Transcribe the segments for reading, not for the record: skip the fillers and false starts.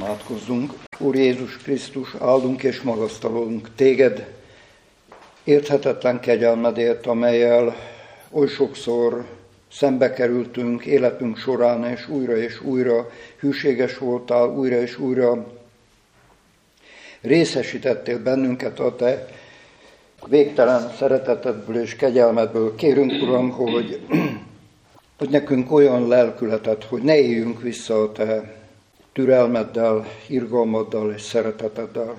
Imádkozzunk. Úr Jézus Krisztus, áldunk és magasztalunk téged érthetetlen kegyelmedért, amellyel oly sokszor szembe kerültünk életünk során, és újra hűséges voltál, újra és újra részesítettél bennünket a te végtelen szeretetedből és kegyelmedből. Kérünk, Uram, hogy nekünk olyan lelkületet, hogy ne éljünk vissza a te türelmeddel, irgalmaddal és szereteteddel,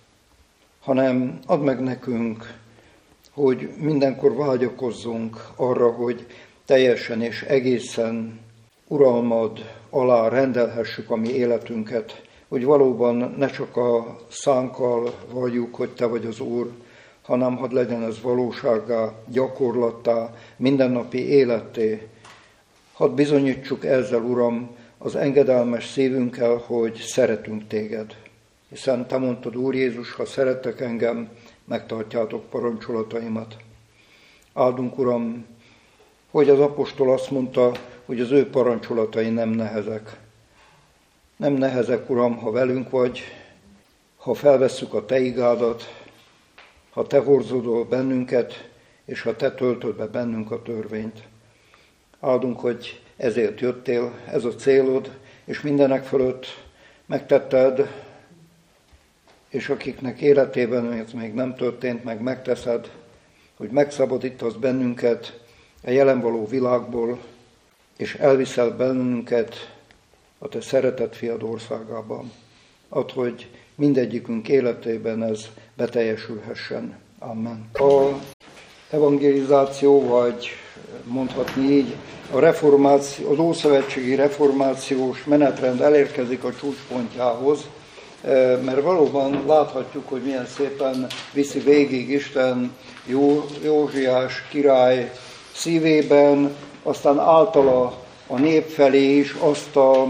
hanem add meg nekünk, hogy mindenkor vágyakozzunk arra, hogy teljesen és egészen uralmad alá rendelhessük a mi életünket, hogy valóban ne csak a szánkkal valljuk, hogy te vagy az Úr, hanem hadd legyen ez valósággá, gyakorlattá, mindennapi életté. Hadd bizonyítsuk ezzel, Uram, az engedelmes szívünkkel, hogy szeretünk téged. Hiszen te mondtad, Úr Jézus, ha szerettek engem, megtartjátok parancsolataimat. Áldunk, Uram, hogy az apostol azt mondta, hogy az ő parancsolatai nem nehezek. Nem nehezek, Uram, ha velünk vagy, ha felvesszük a te igádat, ha te horzodol bennünket, és ha te töltöd be bennünk a törvényt. Áldunk, hogy ezért jöttél, ez a célod, és mindenek fölött megtetted, és akiknek életében ez még nem történt, meg megteszed, hogy megszabadítasz bennünket a jelen való világból, és elviszel bennünket a te szeretett fiad országában. Add, hogy mindegyikünk életében ez beteljesülhessen. Amen. A evangelizáció, vagy mondhatni így, a reformáció, az ószövetségi reformációs menetrend elérkezik a csúcspontjához, mert valóban láthatjuk, hogy milyen szépen viszi végig Isten Józsiás király szívében, aztán általa a nép felé is azt a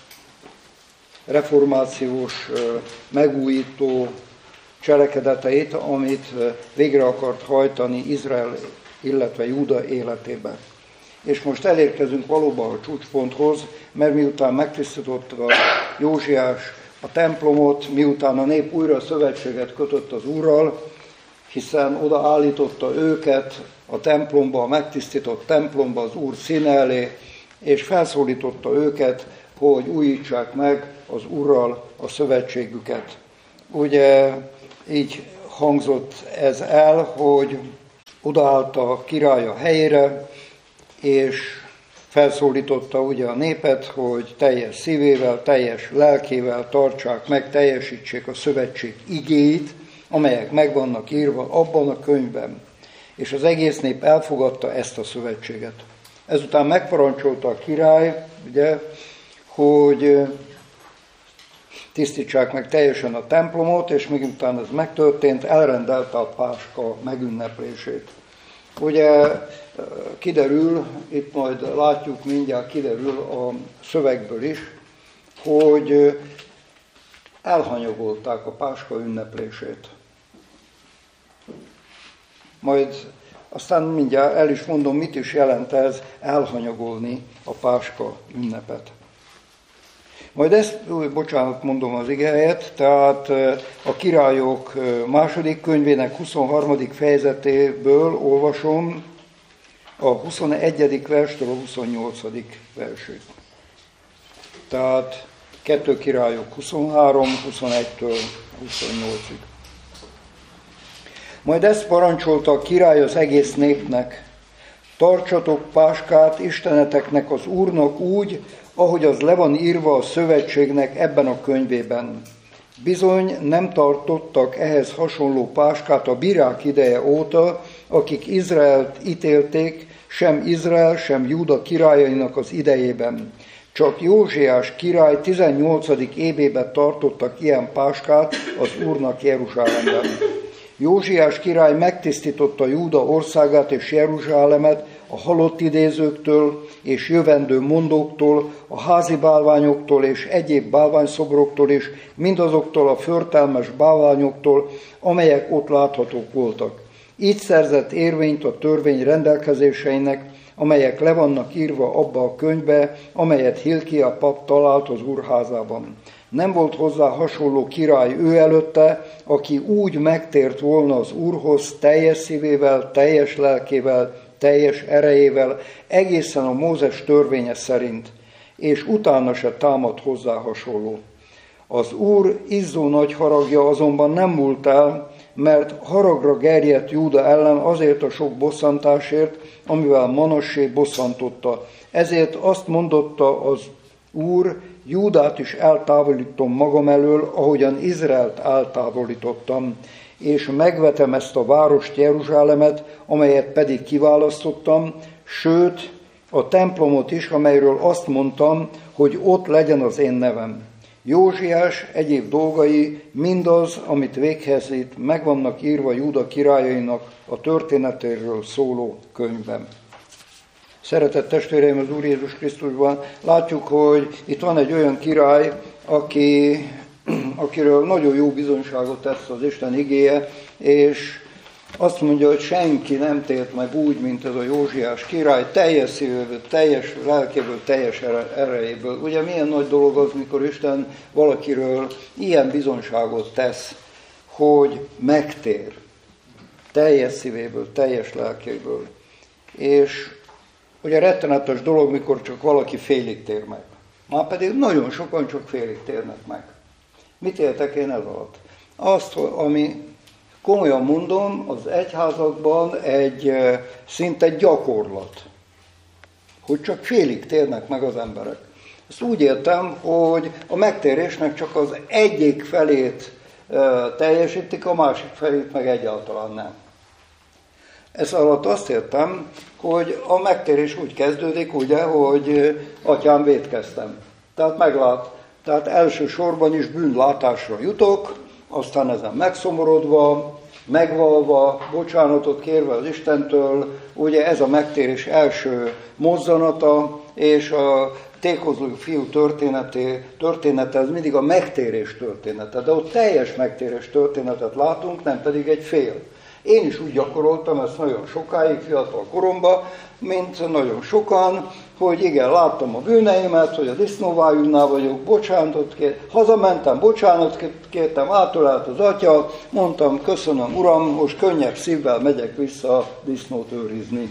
reformációs megújító cselekedeteit, amit végre akart hajtani Izrael, illetve Júda életében. És most elérkezünk valóban a csúcsponthoz, mert miután megtisztította Józsiás a templomot, miután a nép újra szövetséget kötött az Úrral, hiszen oda állította őket a templomba, a megtisztított templomba az Úr színe elé, és felszólította őket, hogy újítsák meg az Úrral a szövetségüket. Ugye így hangzott ez el, hogy odaállt a király a helyére, és felszólította ugye a népet, hogy teljes szívével, teljes lelkével tartsák meg, teljesítsék a szövetség igéit, amelyek meg vannak írva abban a könyvben. És az egész nép elfogadta ezt a szövetséget. Ezután megparancsolta a király, ugye, hogy tisztítsák meg teljesen a templomot, és miután ez megtörtént, elrendelte a Páska megünneplését. Ugye kiderül, itt majd látjuk, mindjárt kiderül a szövegből is, hogy elhanyagolták a Páska ünneplését. Majd aztán mindjárt el is mondom, mit is jelent ez elhanyagolni a Páska ünnepet. Majd ezt, bocsánat, mondom az igehelyet, tehát a Királyok második könyvének 23. fejezetéből olvasom a 21. verstől a 28. versig. Tehát 2 Királyok 23, 21-től 28-ig. Majd ezt parancsolta a király az egész népnek: tartsatok Páskát Isteneteknek, az Úrnak úgy, ahogy az le van írva a szövetségnek ebben a könyvében. Bizony nem tartottak ehhez hasonló Páskát a bírák ideje óta, akik Izraelt ítélték, sem Izrael, sem Júda királyainak az idejében. Csak Józsiás király 18. évében tartottak ilyen Páskát az Úrnak Jeruzsálemben. Józsiás király megtisztította Júda országát és Jeruzsálemet a halott idézőktől és jövendő mondóktól, a házi bálványoktól és egyéb bálványszobroktól és mindazoktól a förtelmes bálványoktól, amelyek ott láthatók voltak. Így szerzett érvényt a törvény rendelkezéseinek, amelyek le vannak írva abba a könyvbe, amelyet Hilkia pap talált az úrházában. Nem volt hozzá hasonló király ő előtte, aki úgy megtért volna az Úrhoz teljes szívével, teljes lelkével, teljes erejével, egészen a Mózes törvénye szerint, és utána se támad hozzá hasonló. Az Úr izzó nagy haragja azonban nem múlt el, mert haragra gerjedt Júda ellen azért a sok bosszantásért, amivel Manassé bosszantotta. Ezért azt mondotta az Úr, Júdát is eltávolítom magam elől, ahogyan Izraelt eltávolítottam, és megvetem ezt a várost, Jeruzsálemet, amelyet pedig kiválasztottam, sőt, a templomot is, amelyről azt mondtam, hogy ott legyen az én nevem. Józsiás egyéb dolgai, mindaz, amit véghez vitt, meg vannak írva Júda királyainak a történetéről szóló könyvben. Szeretett testvéreim az Úr Jézus Krisztusban, látjuk, hogy itt van egy olyan király, akiről nagyon jó bizonyságot tesz az Isten igéje, és azt mondja, hogy senki nem tért meg úgy, mint ez a Józsiás király, teljes szívéből, teljes lelkéből, teljes erejéből. Ugye milyen nagy dolog az, mikor Isten valakiről ilyen bizonyságot tesz, hogy megtér teljes szívéből, teljes lelkéből. És ugye rettenetes dolog, mikor csak valaki félig tér meg. Már pedig nagyon sokan csak félig térnek meg. Mit értek én ez alatt? Azt, ami komolyan mondom, az egyházakban szinte gyakorlat, hogy csak félig térnek meg az emberek. Ezt úgy értem, hogy a megtérésnek csak az egyik felét teljesítik, a másik felét meg egyáltalán nem. Ez alatt azt értem, hogy a megtérés úgy kezdődik, ugye, hogy atyám, vétkeztem. Tehát elsősorban is bűnlátásra jutok, aztán ezen megszomorodva, megvalva, bocsánatot kérve az Istentől, ugye ez a megtérés első mozzanata, és a tékozló fiú története, ez mindig a megtérés története, de ott teljes megtérés történetet látunk, nem pedig egy fél. Én is úgy gyakoroltam ezt nagyon sokáig, fiatal koromban, mint nagyon sokan, hogy igen, láttam a bűneimet, hogy a disznóvájúnál vagyok, bocsánatot kértem, hazamentem, bocsánatot kértem, átölelt az atya, mondtam, köszönöm Uram, most könnyebb szívvel megyek vissza disznót őrizni.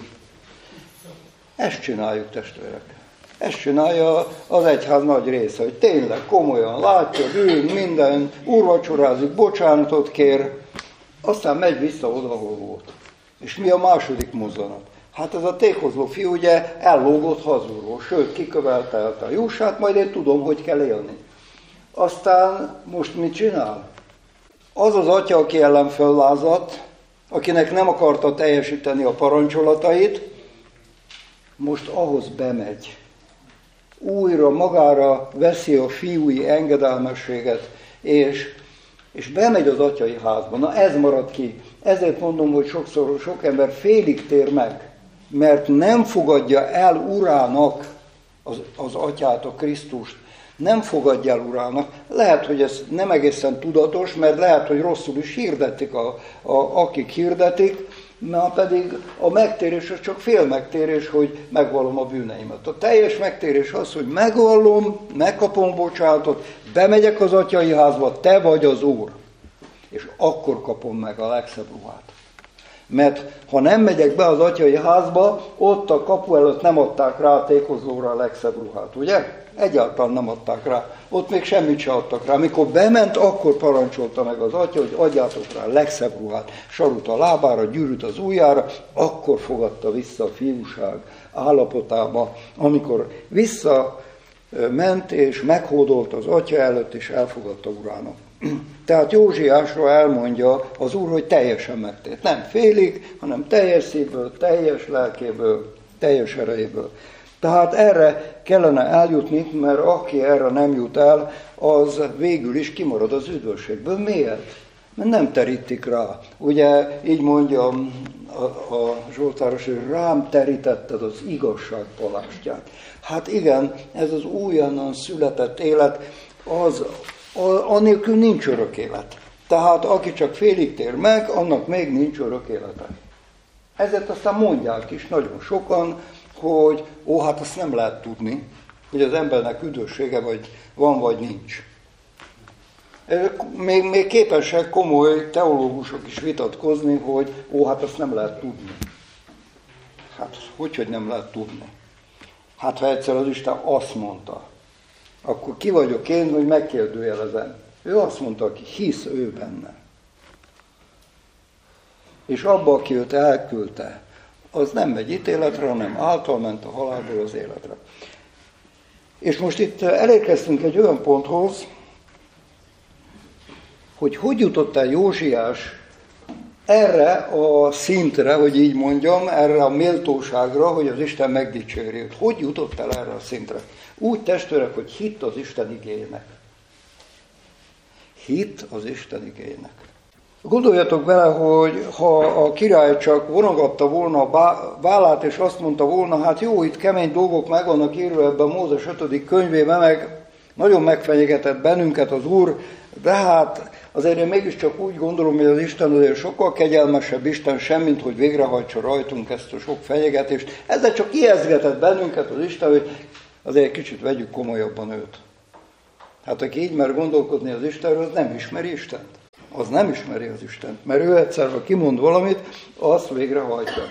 Ezt csináljuk, testvérek. Ezt csinálja az egyház nagy része, hogy tényleg komolyan látja, bűn, minden, úrvacsorázik, bocsánatot kér, aztán megy vissza oda, ahol volt. És mi a második mozzanat? Hát ez a tékozló fiú ugye ellógott hazulról, sőt, kikövetelte a jussát, majd én tudom, hogy kell élni. Aztán most mit csinál? Az az atya, aki ellen föllázadt, akinek nem akarta teljesíteni a parancsolatait, most ahhoz bemegy. Újra magára veszi a fiúi engedelmességet, és bemegy az atyai házba. Na ez marad ki. Ezért mondom, hogy sokszor sok ember félig tér meg, mert nem fogadja el urának az atyát, a Krisztust. Nem fogadja el urának. Lehet, hogy ez nem egészen tudatos, mert lehet, hogy rosszul is hirdetik, akik hirdetik, mert pedig a megtérés az csak fél megtérés, hogy megvallom a bűneimet. A teljes megtérés az, hogy megvallom, megkapom bocsánatot, bemegyek az atyai házba, te vagy az Úr. És akkor kapom meg a legszebb ruhát. Mert ha nem megyek be az atyai házba, ott a kapu előtt nem adták rá a tékozlóra a legszebb ruhát, ugye? Egyáltalán nem adták rá. Ott még semmit se adtak rá. Amikor bement, akkor parancsolta meg az atya, hogy adjátok rá a legszebb ruhát. Sarut a lábára, gyűrűt az ujjára, akkor fogadta vissza a fiúság állapotába, amikor visszament és meghódolt az atya előtt, és elfogadta urának. Tehát Józsiásról elmondja az Úr, hogy teljesen megtért. Nem félig, hanem teljes szívből, teljes lelkéből, teljes erejéből. Tehát erre kellene eljutni, mert aki erre nem jut el, az végül is kimarad az üdvösségből. Miért? Mert nem terítik rá. Ugye így mondja a Zsoltáros, hogy rám terítetted az igazság palástját. Hát igen, ez az újonnan született élet, annélkül nincs örök élet. Tehát aki csak félig tér meg, annak még nincs örök élete. Ezért aztán mondják is nagyon sokan, hogy hát azt nem lehet tudni, hogy az embernek üdvössége vagy van, vagy nincs. Még képesek komoly teológusok is vitatkozni, hogy hát azt nem lehet tudni. Hát, hogy nem lehet tudni? Hát, ha egyszer az Isten azt mondta, akkor ki vagyok én, hogy megkérdőjelezem. Ő azt mondta, aki hisz ő benne. És abba, aki őt elküldte, az nem megy ítéletre, hanem által ment a halálból az életre. És most itt elérkeztünk egy olyan ponthoz, hogy jutott el Józsiás erre a szintre, hogy így mondjam, erre a méltóságra, hogy az Isten megdicséri őt. Hogy jutott el erre a szintre? Úgy, testvérek, hogy hitt az Isten igének. Hitt az Isten igének. Gondoljatok bele, hogy ha a király csak vonogatta volna a vállát, és azt mondta volna, hát jó, itt kemény dolgok meg vannak írva ebben a Mózes 5. könyvében, meg nagyon megfenyegetett bennünket az Úr, de hát azért én mégiscsak úgy gondolom, hogy az Isten azért sokkal kegyelmesebb Isten sem, mint hogy végrehajtsa rajtunk ezt a sok fenyegetést. Ezzel csak ijesztgetett bennünket az Isten, hogy azért egy kicsit vegyük komolyabban őt. Hát aki így mer gondolkodni az Istenről, az nem ismeri Istent. Az nem ismeri az Istent, mert ő egyszer, ha kimond valamit, azt végrehajtja.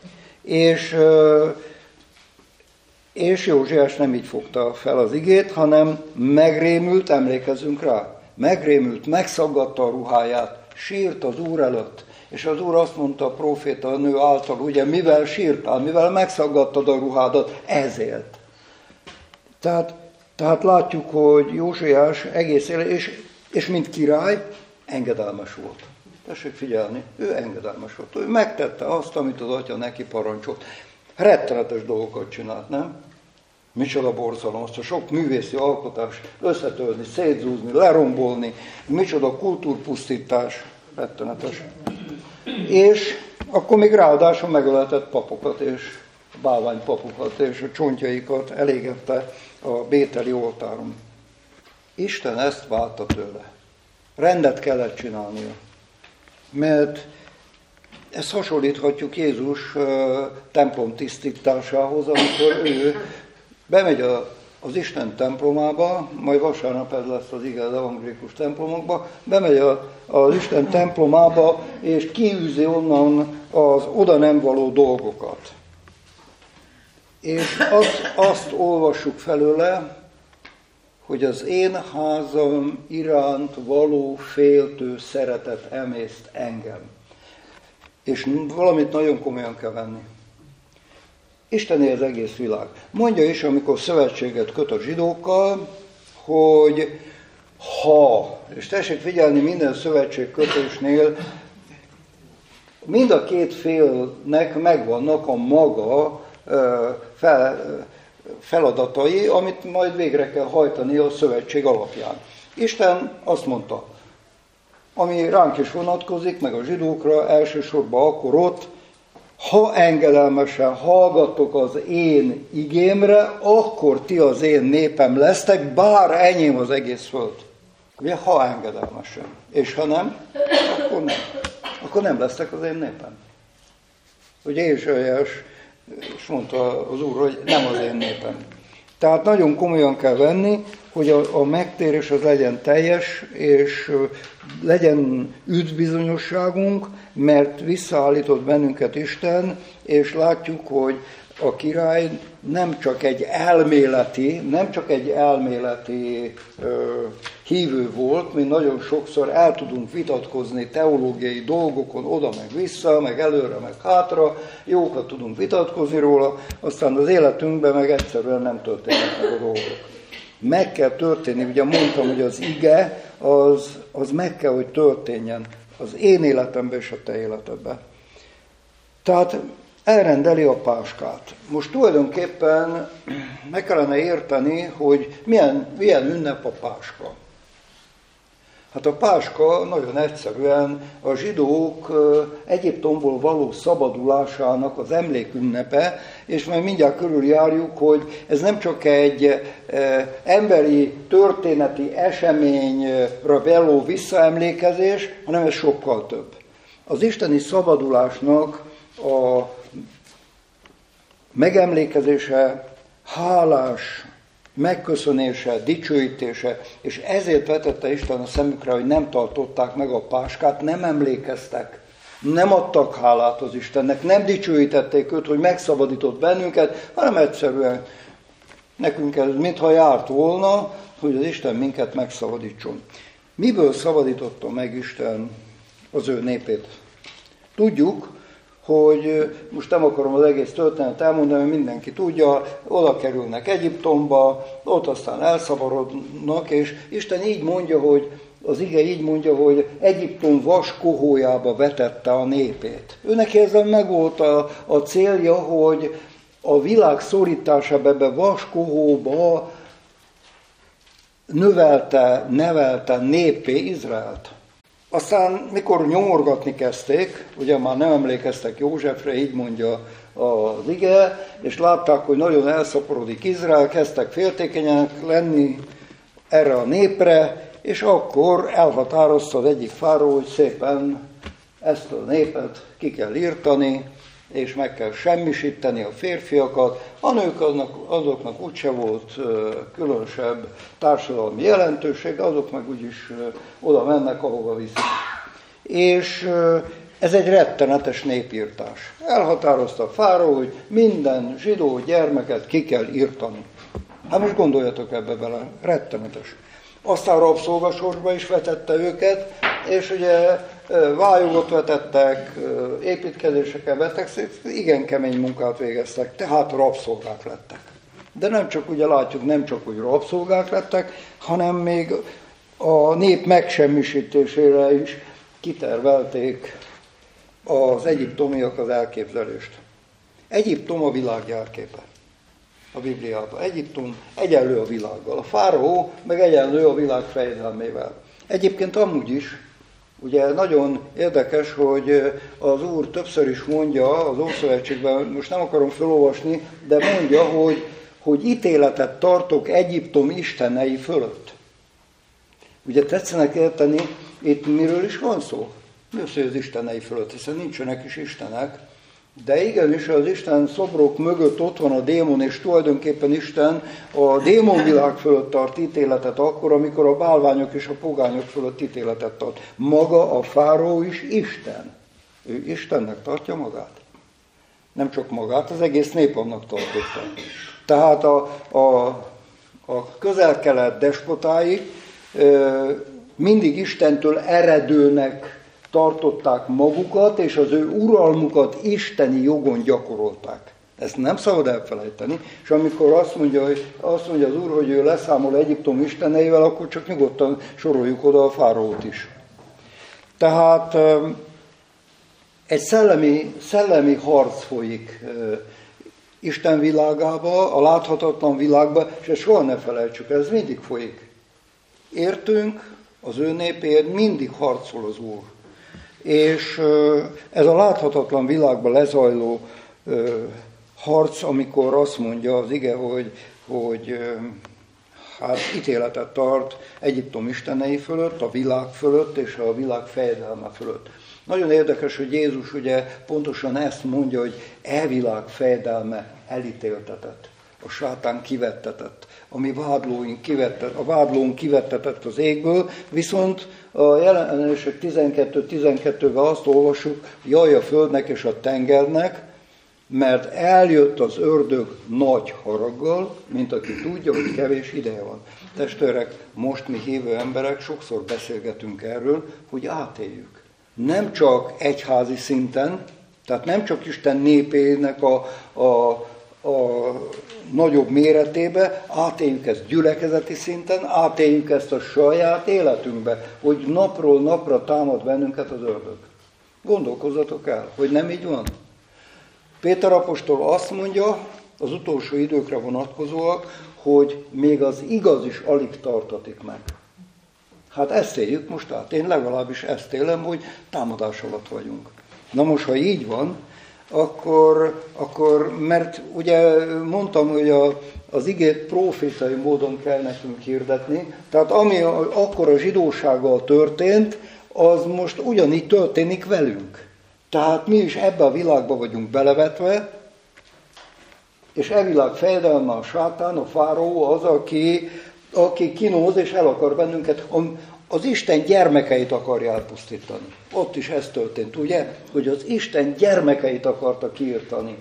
És Józsiás nem így fogta fel az igét, hanem megrémült, emlékezzünk rá, megrémült, megszaggatta a ruháját, sírt az Úr előtt. És az Úr azt mondta a próféta a nő által, ugye, mivel sírtál, mivel megszaggattad a ruhádat, ezért. Tehát látjuk, hogy Józsiás egész élet, és mint király, engedelmes volt. Tessék figyelni, ő engedelmes volt. Ő megtette azt, amit az atya neki parancsolt. Rettenetes dolgokat csinált, nem? Micsoda borzalom, azt a sok művészi alkotás összetörni, szétzúzni, lerombolni, micsoda kultúrpusztítás, rettenetes. És akkor még ráadásul megöletett papokat és bálványpapokat, és a csontjaikat elégette a bételi oltáron. Isten ezt várta tőle. Rendet kellett csinálnia. Mert ezt hasonlíthatjuk Jézus templom tisztításához, amikor ő bemegy az Isten templomába, majd vasárnap ez lesz az ige az evangélikus templomokba, bemegy az Isten templomába, és kiűzi onnan az oda nem való dolgokat. És azt olvassuk felőle, hogy az én házam iránt való féltő szeretet emészt engem. És valamit nagyon komolyan kell venni. Istené az egész világ. Mondja is, amikor szövetséget köt a zsidókkal, hogy ha, és tessék figyelni minden szövetségkötésnél, mind a két félnek megvannak a maga feladatai, amit majd végre kell hajtani a szövetség alapján. Isten azt mondta, ami ránk is vonatkozik, meg a zsidókra, elsősorban akkor ott, ha engedelmesen hallgattok az én igémre, akkor ti az én népem lesztek, bár enyém az egész föld. Ugye, ha engedelmesen. És ha nem, akkor nem. Akkor nem lesztek az én népem. Ugye Ézsaiás és mondta az Úr, hogy nem az én népem. Tehát nagyon komolyan kell venni, hogy a megtérés az legyen teljes, és legyen üdvbizonyosságunk, mert visszaállított bennünket Isten, és látjuk, hogy a király nem csak egy elméleti hívő volt, mint nagyon sokszor el tudunk vitatkozni teológiai dolgokon, oda meg vissza, meg előre, meg hátra, jókat tudunk vitatkozni róla, aztán az életünkben meg egyszerűen nem történnek meg a dolgok. Meg kell történni, ugye mondtam, hogy az ige, az meg kell, hogy történjen az én életemben és a te életedben. Tehát elrendeli a páskát. Most tulajdonképpen meg kellene érteni, hogy milyen ünnep a páska. Hát a páska nagyon egyszerűen a zsidók Egyiptomból való szabadulásának az emlékünnepe, és majd mindjárt körüljárjuk, hogy ez nem csak egy emberi történeti eseményre való visszaemlékezés, hanem ez sokkal több. Az isteni szabadulásnak a megemlékezése hálás megköszönése, dicsőítése, és ezért vetette Isten a szemükre, hogy nem tartották meg a páskát, nem emlékeztek, nem adtak hálát az Istennek, nem dicsőítették őt, hogy megszabadított bennünket, hanem egyszerűen nekünk ez mintha járt volna, hogy az Isten minket megszabadítson. Miből szabadította meg Isten az ő népét? Tudjuk, hogy most nem akarom az egész történetet elmondani, mert mindenki tudja, oda kerülnek Egyiptomba, ott aztán elszabarodnak, és Isten így mondja, hogy az ige így mondja, hogy Egyiptom vas kohójába vetette a népét. Őnek ezzel meg volt a célja, hogy a világ szorításába ebbe vas kohóba nevelte népé Izraelt. Aztán, mikor nyomorgatni kezdték, ugye már nem emlékeztek Józsefre, így mondja az ige, és látták, hogy nagyon elszaporodik Izrael, kezdtek féltékenyenek lenni erre a népre, és akkor elhatározta az egyik fáró, hogy szépen ezt a népet ki kell írtani, és meg kell semmisíteni a férfiakat. A nők azoknak úgyse volt különösebb társadalmi jelentőség, azok meg úgyis oda mennek, ahova viszik. És ez egy rettenetes népírtás. Elhatározta a fáró, hogy minden zsidó gyermeket ki kell írtani. Hát most gondoljatok ebbe bele, rettenetes. Aztán rabszolgasorsba is vetette őket, és ugye vályogot vetettek, építkezésekkel vettek, igen kemény munkát végeztek, tehát rabszolgák lettek. De nem csak, ugye látjuk, nem csak, hogy rabszolgák lettek, hanem még a nép megsemmisítésére is kitervelték az egyiptomiak az elképzelést. Egyiptom a világ jelképe. A Bibliában. Egyiptom egyenlő a világgal. A fáraó meg egyenlő a világ fejedelmével. Egyébként amúgy is, ugye nagyon érdekes, hogy az Úr többször is mondja az Ószövetségben, most nem akarom felolvasni, de mondja, hogy ítéletet tartok Egyiptom istenei fölött. Ugye tetszenek érteni, itt miről is van szó? Mi az, hogy az istenei fölött, hiszen nincsenek is istenek, de igenis az Isten szobrok mögött ott van a démon, és tulajdonképpen Isten a démonvilág fölött tart ítéletet akkor, amikor a bálványok és a pogányok fölött ítéletet tart. Maga a fáraó is Isten. Ő Istennek tartja magát. Nem csak magát, az egész nép annak tartotta. Tehát a közel-kelet despotái mindig Istentől eredőnek tartották magukat, és az ő uralmukat isteni jogon gyakorolták. Ezt nem szabad elfelejteni, és amikor azt mondja az Úr, hogy ő leszámol Egyiptom isteneivel, akkor csak nyugodtan soroljuk oda a fáraót is. Tehát egy szellemi harc folyik Isten világába, a láthatatlan világba, és ezt soha ne felejtsük, ez mindig folyik. Értünk, az ő népéért mindig harcol az Úr. És ez a láthatatlan világban lezajló harc, amikor azt mondja az ige, hogy hát ítéletet tart Egyiptom istenei fölött, a világ fölött és a világ fejedelme fölött. Nagyon érdekes, hogy Jézus ugye pontosan ezt mondja, hogy világ fejedelme elítéltetett, a sátán kivettetett, a mi vádlónk kivettetett az égből, viszont a Jelenések 12:12-ben azt olvassuk, jaj a földnek és a tengernek, mert eljött az ördög nagy haraggal, mint aki tudja, hogy kevés ideje van. Testvérek, most mi hívő emberek sokszor beszélgetünk erről, hogy átéljük. Nem csak egyházi szinten, tehát nem csak Isten népének a nagyobb méretébe, átéljük ezt gyülekezeti szinten, átéljük ezt a saját életünkbe, hogy napról napra támad bennünket az ördög. Gondolkozzatok el, hogy nem így van. Péter apostol azt mondja, az utolsó időkre vonatkozóak, hogy még az igaz is alig tartatik meg. Hát ezt éljük most át. Én legalábbis ezt élem, hogy támadás alatt vagyunk. Na most, ha így van, akkor mert ugye mondtam, hogy az igét profétai módon kell nekünk hirdetni, tehát ami akkor a zsidósággal történt, az most ugyanígy történik velünk. Tehát mi is ebbe a világba vagyunk belevetve, És e világ fejedelme a sátán, a fáraó az, aki kínóz és el akar bennünket, az Isten gyermekeit akarja elpusztítani. Ott is ez történt, ugye? Hogy az Isten gyermekeit akarta kiirtani.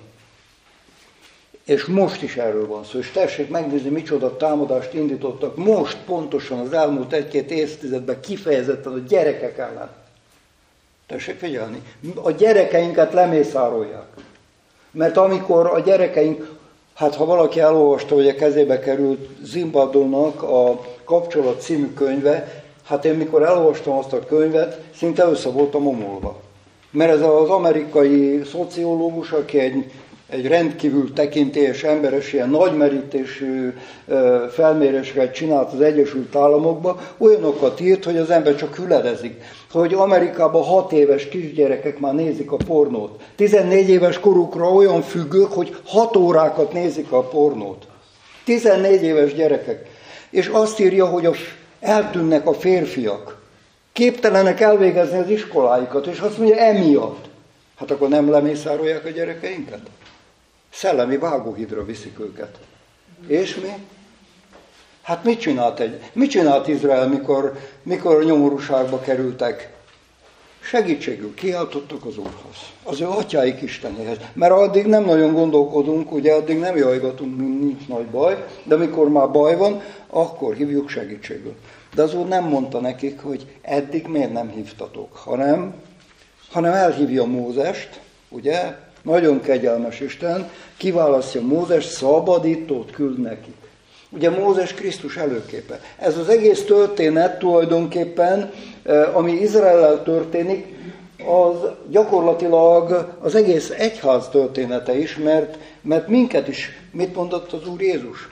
És most is erről van szó. És tessék megnézni, micsoda támadást indítottak most pontosan az elmúlt 1-2 évtizedben kifejezetten a gyerekek ellen. Tessék figyelni. A gyerekeinket lemészárolják. Mert amikor a gyerekeink, hát ha valaki elolvasta, hogy a kezébe került Zimbardonak a Kapcsolat című könyve, hát én mikor elolvastam azt a könyvet, szinte össze voltam omolva. Mert ez az amerikai szociológus, aki egy rendkívül tekintélyes emberes, ilyen nagymerítésű felméréseket csinált az Egyesült Államokban, olyanokat írt, hogy az ember csak hüledezik. Hogy Amerikában 6 éves kisgyerekek már nézik a pornót. 14 éves korukra olyan függők, hogy 6 órákat nézik a pornót. 14 éves gyerekek. És azt írja, hogy eltűnnek a férfiak. Képtelenek elvégezni az iskoláikat, és azt mondja, emiatt. Hát akkor nem lemészárolják a gyerekeinket? Szellemi vágóhídra viszik őket. És mi? Hát mit csinált Izrael, mikor nyomorúságba kerültek? Segítségül kiáltottak az Úrhoz, az ő atyáik Istenéhez. Mert addig nem nagyon gondolkodunk, ugye addig nem jajgatunk, nincs nagy baj, de amikor már baj van, akkor hívjuk segítségül. De az Úr nem mondta nekik, hogy eddig miért nem hívtatok, hanem elhívja Mózest, ugye, nagyon kegyelmes Isten, kiválasztja Mózest, szabadítót küld nekik. Ugye Mózes Krisztus előképe. Ez az egész történet tulajdonképpen, ami Izraellel történik, az gyakorlatilag az egész egyház története is, mert minket is, mit mondott az Úr Jézus?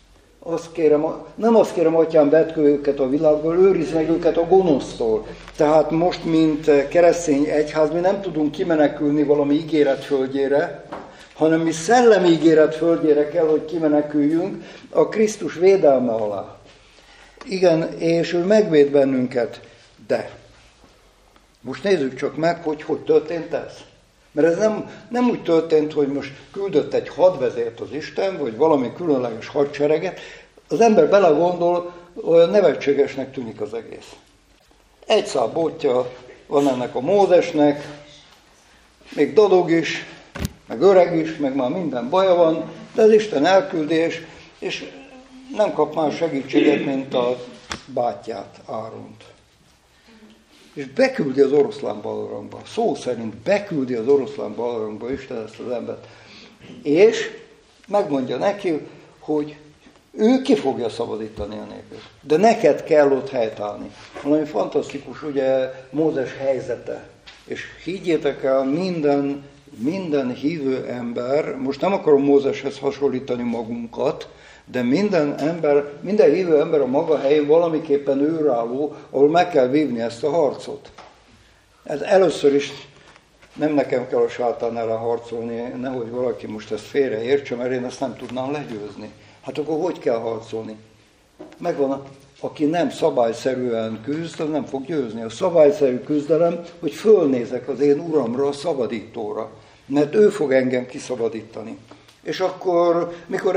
Nem azt kérem, Atyám, vedd ki őket a világból, őrizd meg őket a gonosztól. Tehát most, mint keresztény egyház, mi nem tudunk kimenekülni valami ígéret földjére, hanem mi szellemi ígéret földjére kell, hogy kimeneküljünk a Krisztus védelme alá. Igen, és ő megvéd bennünket, de most nézzük csak meg, hogy történt ez. Mert ez nem úgy történt, hogy most küldött egy hadvezért az Isten, vagy valami különleges hadsereget. Az ember belegondol, olyan nevetségesnek tűnik az egész. Egy szál botja van ennek a Mózesnek, még dadog is, meg öreg is, meg már minden baja van, de az Isten elküldi, és nem kap más segítséget, mint a bátyját, Áront. És beküldi az oroszlán barlangba. Szó szerint beküldi az oroszlán barlangba Isten ezt az embert. És megmondja neki, hogy ő ki fogja szabadítani a népet. De neked kell ott helytállni. Valami fantasztikus, ugye, Mózes helyzete. És higgyétek el, minden hívő ember, most nem akarom Mózeshez hasonlítani magunkat, de minden hívő ember a maga helyén valamiképpen őrálló, ahol meg kell vívni ezt a harcot. Ez először is nem nekem kell a sátán ellen harcolni, nehogy valaki most ezt félreértse, mert én ezt nem tudnám legyőzni. Hát akkor hogy kell harcolni? Megvan, aki nem szabályszerűen küzd, az nem fog győzni. A szabályszerű küzdelem, hogy fölnézek az én Uramra, a szabadítóra, mert ő fog engem kiszabadítani. És akkor, mikor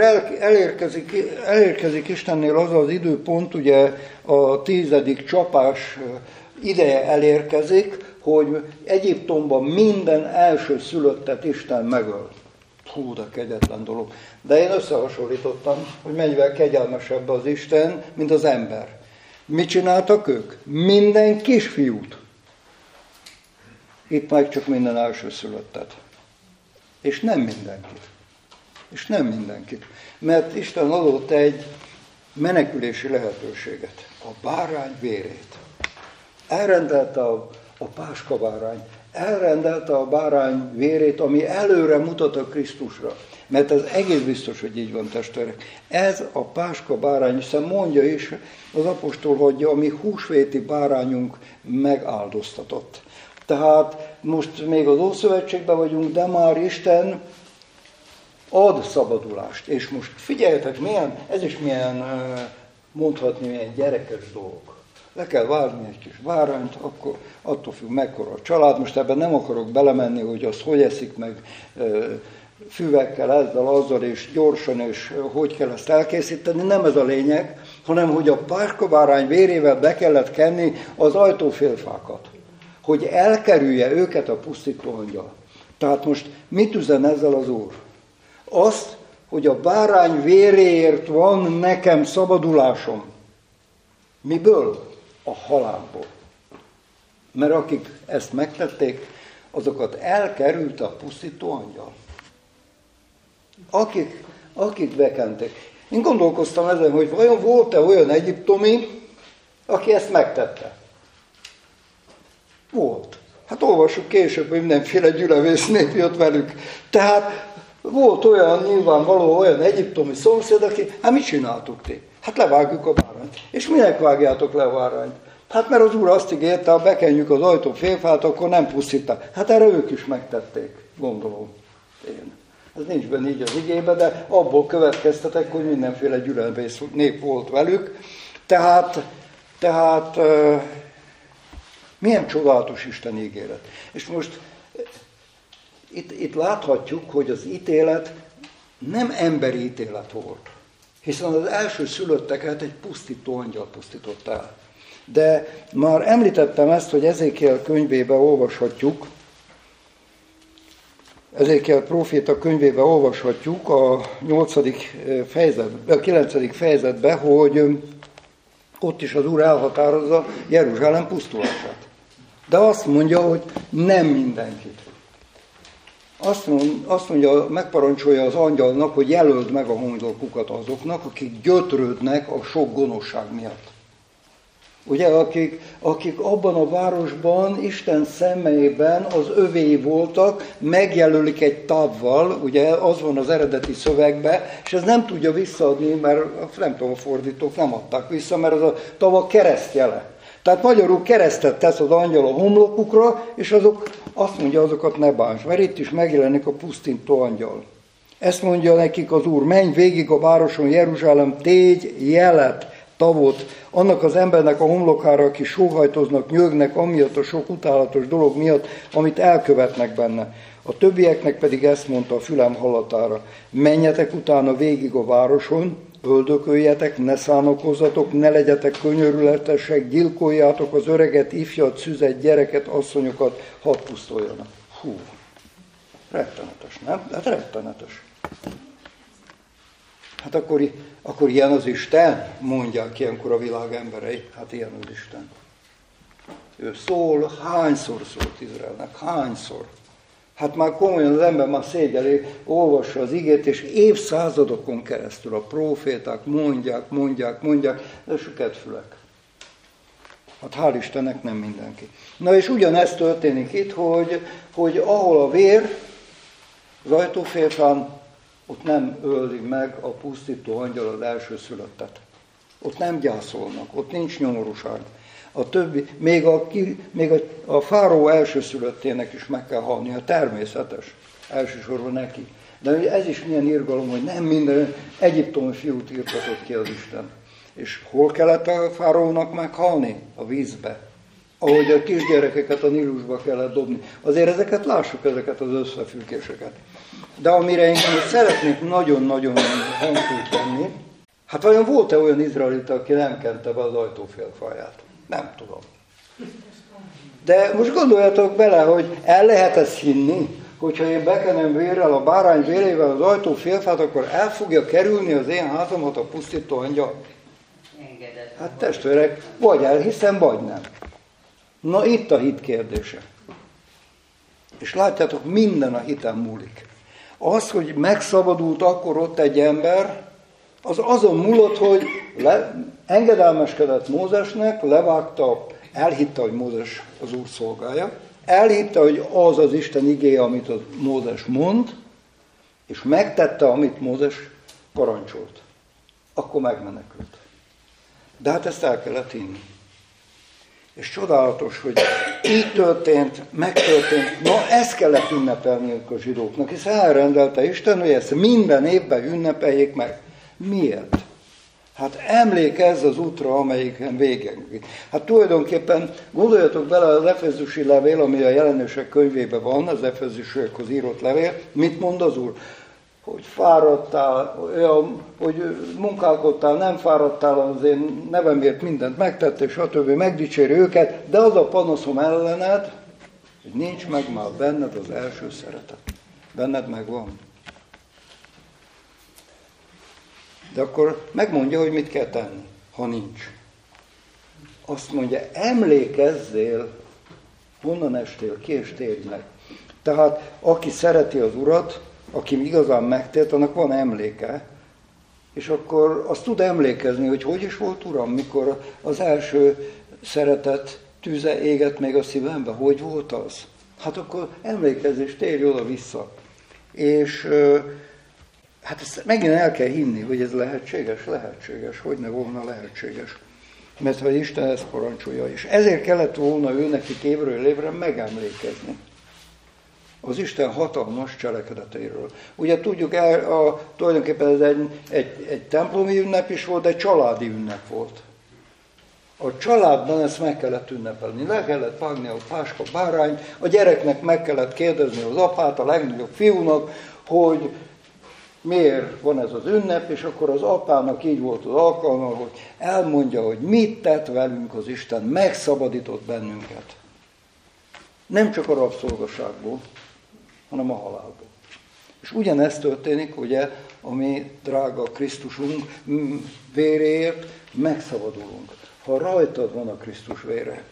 elérkezik Istennél az időpont, ugye a 10. csapás ideje elérkezik, hogy Egyiptomban minden első szülöttet Isten megöl. Hú, de kegyetlen dolog. De én összehasonlítottam, hogy mennyivel kegyelmesebb az Isten, mint az ember. Mit csináltak ők? Minden kisfiút. Itt meg csak minden első szülöttet. És nem mindenkit. Mert Isten adott egy menekülési lehetőséget. A bárány vérét. Elrendelte a páskabárány. Elrendelte a bárány vérét, ami előre mutat a Krisztusra. Mert ez egész biztos, hogy így van, testvérek. Ez a páskabárány, hiszen mondja is az apostol, hogy a mi húsvéti bárányunk megáldoztatott. Tehát most még az Ószövetségben vagyunk, de már Isten ad szabadulást. És most figyeljetek, ez is mondhatni, milyen gyerekes dolog. Le kell vágni egy kis bárányt, akkor attól függ, mekkora a család. Most ebben nem akarok belemenni, hogy azt hogy eszik meg, füvekkel, ezzel, azzal, és gyorsan, és hogy kell ezt elkészíteni, nem ez a lényeg, hanem hogy a páskabárány vérével be kellett kenni az ajtófélfákat, hogy elkerülje őket a pusztító angyal. Tehát most mit üzen ezzel az Úr? Azt, hogy a bárány véréért van nekem szabadulásom. Miből? A halálból. Mert akik ezt megtették, azokat elkerült a pusztító angyal. Akik bekenték. Én gondolkoztam ezen, hogy vajon volt-e olyan egyiptomi, aki ezt megtette? Volt. Hát olvassuk később, hogy mindenféle gyülevész nép jött velük. Tehát volt olyan, nyilvánvaló olyan egyiptomi szomszéd, aki, hát mit csináltuk ti? Hát levágjuk a bárányt. És minek vágjátok le a bárányt? Hát mert az Úr azt ígérte, ha bekenjük az ajtó félfát, akkor nem pusztítják. Hát erre ők is megtették, gondolom én. Ez nincs benne így az igébe, de abból következtetek, hogy mindenféle gyülevész nép volt velük. Tehát milyen csodálatos Isten ígéret. És most itt láthatjuk, hogy az ítélet nem emberi ítélet volt. Hiszen az első szülötteket egy pusztító angyal pusztított el. De már említettem ezt, hogy Ezékiel könyvében olvashatjuk, Ezékiel próféta könyvében olvashatjuk a 9. fejezetben, hogy ott is az Úr elhatározza Jeruzsálem pusztulását. De azt mondja, hogy nem mindenkit. Azt mondja, megparancsolja az angyalnak, hogy jelöld meg a homlokukat azoknak, akik gyötrődnek a sok gonoszság miatt. Ugye, akik abban a városban, Isten szemében az övéi voltak, megjelölik egy tavval, ugye az van az eredeti szövegben, és ez nem tudja visszaadni, mert nem tudom, a fordítók nem adták vissza, mert az a tav a keresztjele. Tehát magyarul keresztet tesz az angyal a homlokukra, és azt mondja, azokat ne bánts, mert itt is megjelenik a pusztító angyal. Ezt mondja nekik az Úr, menj végig a városon, Jeruzsálem, tégy jelet, tavot, annak az embernek a homlokára, aki sóhajtoznak, nyögnek, amiatt a sok utálatos dolog miatt, amit elkövetnek benne. A többieknek pedig ezt mondta a fülem hallatára, menjetek utána végig a városon, öldököljetek, ne szánakozzatok, ne legyetek könyörületesek, gyilkoljátok az öreget, ifjat, szüzet, gyereket, asszonyokat, hadd pusztuljanak. Hú, rettenetes, nem? Hát rettenetes. Hát akkor ilyen az Isten, mondják ilyenkor a világ emberei. Hát ilyen az Isten. Ő szól, hányszor szólt Izraelnek, hányszor. Hát már komolyan az ember már szégyeli, olvassa az igét, és évszázadokon keresztül a próféták mondják, de süket fülek. Hát hál' Istennek nem mindenki. Na és ugyanezt történik itt, hogy ahol a vér, az ajtófélfán, ott nem öli meg a pusztító angyal az elsőszülöttet. Ott nem gyászolnak, ott nincs nyomorúság. A többi, még a fáraó elsőszülöttének is meg kell halnia, természetes, elsősorban neki. De ez is milyen irgalom, hogy nem minden egyiptomi fiút írtatott ki az Isten. És hol kellett a fáraónak meghalni? A vízbe. Ahogy a kisgyerekeket a Nílusba kellett dobni. Azért ezeket az összefüggéseket. De amire én szeretnék nagyon-nagyon hangsúlyt tenni, hát vajon volt-e olyan izraelita, aki nem kente be az ajtófélfáját? Nem tudom. De most gondoljatok bele, hogy el lehet ezt hinni, hogyha én bekenem vérrel, a bárány vérével az ajtófélfát, akkor el fogja kerülni az én házamat a pusztító angyal? Hát testvérek, vagy elhiszem, vagy nem. Na itt a hit kérdése. És látjátok, minden a hiten múlik. Az, hogy megszabadult akkor ott egy ember, az azon múlott, hogy engedelmeskedett Mózesnek, levágta, elhitte, hogy Mózes az Úr szolgálja, elhitte, hogy az az Isten igéje, amit a Mózes mond, és megtette, amit Mózes parancsolt. Akkor megmenekült. De hát ezt el kellett hinni. És csodálatos, hogy így történt, megtörtént. Na, ezt kellett ünnepelniük a zsidóknak, hiszen elrendelte Isten, hogy ezt minden évben ünnepeljék meg. Miért? Hát emlékezz az útra, amelyiken végén. Hát tulajdonképpen gondoljatok bele, az Efezusi levél, ami a Jelenések könyvében van, az Efezusiekhoz írott levél, mit mond az Úr? Hogy fáradtál, hogy munkálkodtál, nem fáradtál, az én nevemért mindent megtettél, stb. Megdicséri őket, de az a panaszom ellened, hogy nincs meg már benned az első szeretet. Benned megvan. De akkor megmondja, hogy mit kell tenni, ha nincs. Azt mondja, emlékezzél, honnan estél, ki és térj meg. Tehát aki szereti az Urat, aki igazán megtért, annak van emléke, és akkor azt tud emlékezni, hogy is volt, Uram, mikor az első szeretet tüze égett még a szívembe, hogy volt az? Hát akkor emlékezz és térj oda-vissza. És hát ezt megint el kell hinni, hogy ez lehetséges, hogy ne volna lehetséges. Mert ha Isten ezt parancsolja is. Ezért kellett volna ő nekik évről évre megemlékezni az Isten hatalmas cselekedeteiről. Ugye tudjuk, tulajdonképpen ez egy templomi ünnep is volt, de családi ünnep volt. A családban ezt meg kellett ünnepelni. Le kellett vágni a páska bárányt, a gyereknek meg kellett kérdezni az apát, a legnagyobb fiúnak, hogy miért van ez az ünnep, és akkor az apának így volt az alkalma, hogy elmondja, hogy mit tett velünk az Isten, megszabadított bennünket. Nem csak a rabszolgaságból, hanem a halálból. És ugyanezt történik, ugye, ami drága Krisztusunk véréért megszabadulunk. Ha rajtad van a Krisztus vére.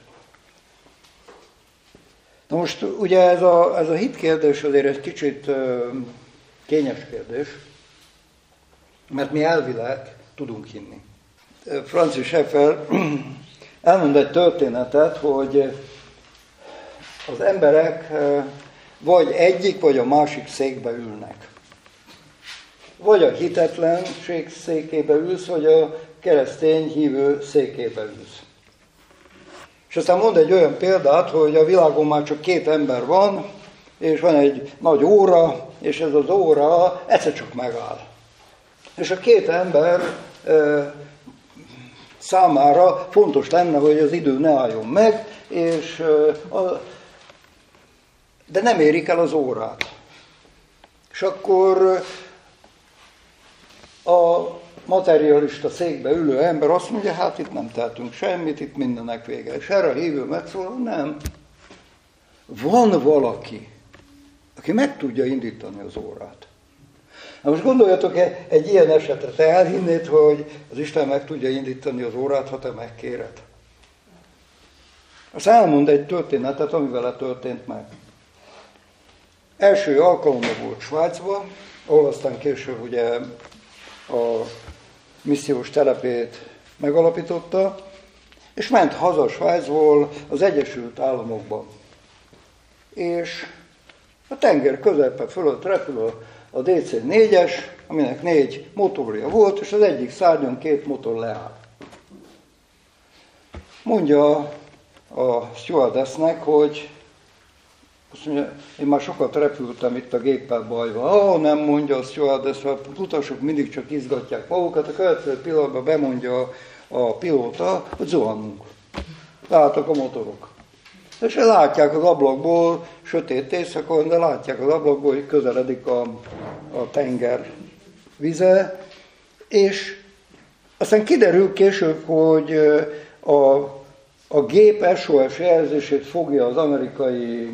Na most ugye ez a hit kérdés azért egy kicsit kényes kérdés, mert mi elvileg tudunk hinni. Francis Schaeffer elmond egy történetet, hogy az emberek vagy egyik, vagy a másik székbe ülnek. Vagy a hitetlenség székébe ülsz, vagy a keresztény hívő székébe ülsz. És aztán mond egy olyan példát, hogy a világon már csak 2 ember van, és van egy nagy óra, és ez az óra egyszer csak megáll. És a 2 ember számára fontos lenne, hogy az idő ne álljon meg, de nem érik el az órát. És akkor a materialista székbe ülő ember azt mondja, hát itt nem tehetünk semmit, itt mindennek vége. És erre a hívő megszólal, nem. Van valaki, aki meg tudja indítani az órát. Na most gondoljatok egy ilyen esetre, te elhinnéd, hogy az Isten meg tudja indítani az órát, ha te megkéred. Azt elmond egy történetet, ami vele történt meg. Első alkalommal volt Svájcban, ahol aztán később ugye a missziós telepét megalapította, és ment haza Svájcból az Egyesült Államokba. És a tenger közepe fölött repül a DC-4-es, aminek 4 motorja volt, és az egyik szárnyon 2 motor leáll. Mondja a stewardessnek, hogy azt mondja, én már sokat repültem itt a géppel, baj van. Nem, mondja a stewardess, a utasok mindig csak izgatják magukat, a következő pillanatban bemondja a pilóta, hogy zuhanunk. Látok a motorok. És látják az ablakból, sötét éjszakon, de látják az ablakból, hogy közeledik a tenger vize, és aztán kiderül később, hogy a gép SOS jelzését fogja az amerikai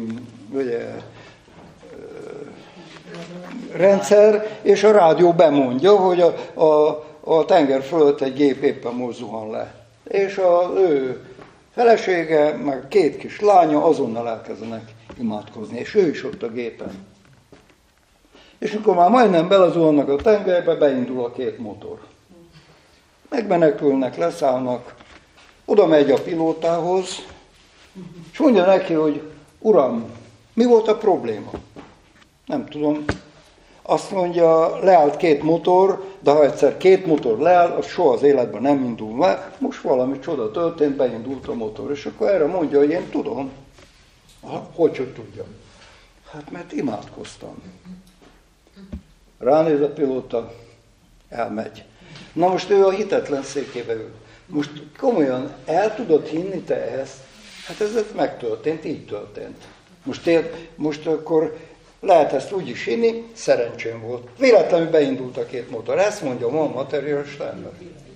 rendszer, és a rádió bemondja, hogy a tenger fölött egy gép éppen most zuhan le. És az ő felesége, meg 2 kis lánya azonnal elkezdenek imádkozni, és ő is ott a gépen. És amikor már majdnem belezuhannak a tengerbe, beindul a 2 motor. Megmenekülnek, leszállnak, oda megy a pilótához, és mondja neki, hogy Uram, mi volt a probléma? Nem tudom. Azt mondja, leállt 2 motor, de ha egyszer 2 motor leáll, az soha az életben nem indul meg. Most valami csoda történt, beindult a motor. És akkor erre mondja, hogy én tudom. Hogy tudjam? Hát mert imádkoztam. Ránéz a pilóta, elmegy. Na most ő a hitetlen székébe ül. Most komolyan el tudod hinni te ezt? Hát ez megtörtént, így történt. Most akkor lehet ezt úgy is hinni, szerencsém volt. Véletlenül beindult a két motor. Ezt mondja ma a materialista ember.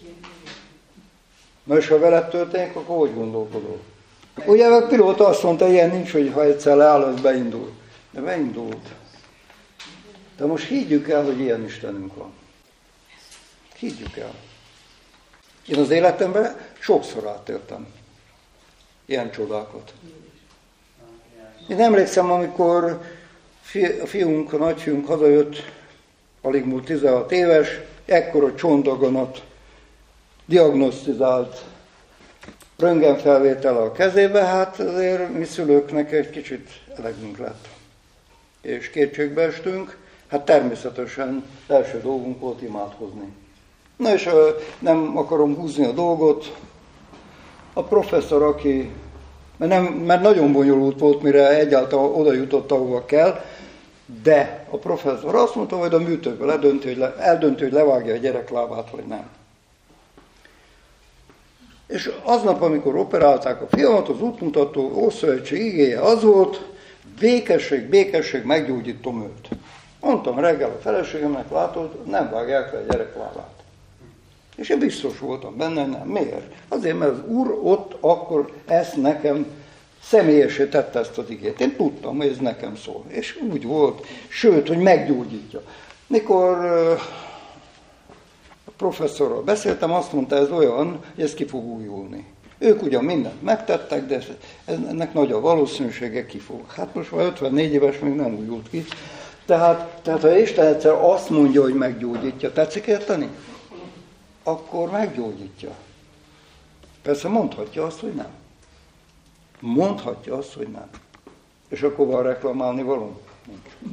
Na és ha veled történik, akkor hogy gondolkodol? Ugye a pilóta azt mondta, ilyen nincs, hogy ha egyszer leáll, az beindul. De beindult. De most higgyük el, hogy ilyen Istenünk van. Higgyük el. Én az életemben sokszor átéltem ilyen csodákat. Én emlékszem, amikor a fiunk, a nagyfiunk hazajött, alig múlt 16 éves, ekkora csontdaganat diagnosztizált röntgenfelvétel a kezébe, hát azért mi szülőknek egy kicsit elegünk lett. És kétségbe estünk, hát természetesen első dolgunk volt imádkozni. Na és nem akarom húzni a dolgot, a professzor, aki, mert nagyon bonyolult volt, mire egyáltalán oda jutott, ahova kell, de a professzor azt mondta, hogy a műtőből eldönti, hogy levágja a gyerek lábát, vagy nem. És aznap, amikor operálták a fiamat, az útmutató Ószövetség igéje az volt, békesség, meggyógyítom őt. Mondtam reggel a feleségemnek, látod, nem vágják le a gyerek lábát. És én biztos voltam benne, nem. Miért? Azért, mert az Úr ott akkor ezt nekem személyesé tette ezt az igét. Én tudtam, hogy ez nekem szól. És úgy volt, sőt, hogy meggyógyítja. Mikor a professzorral beszéltem, azt mondta, ez olyan, hogy ez ki fog újulni. Ők ugyan mindent megtettek, de ennek nagy a valószínűsége ki fog. Hát most már 54 éves még nem újult ki. Tehát ha Isten egyszer azt mondja, hogy meggyógyítja, tetszik érteni? Akkor meggyógyítja. Persze mondhatja azt, hogy nem. Mondhatja azt, hogy nem. És akkor van reklamálni való? Nincs.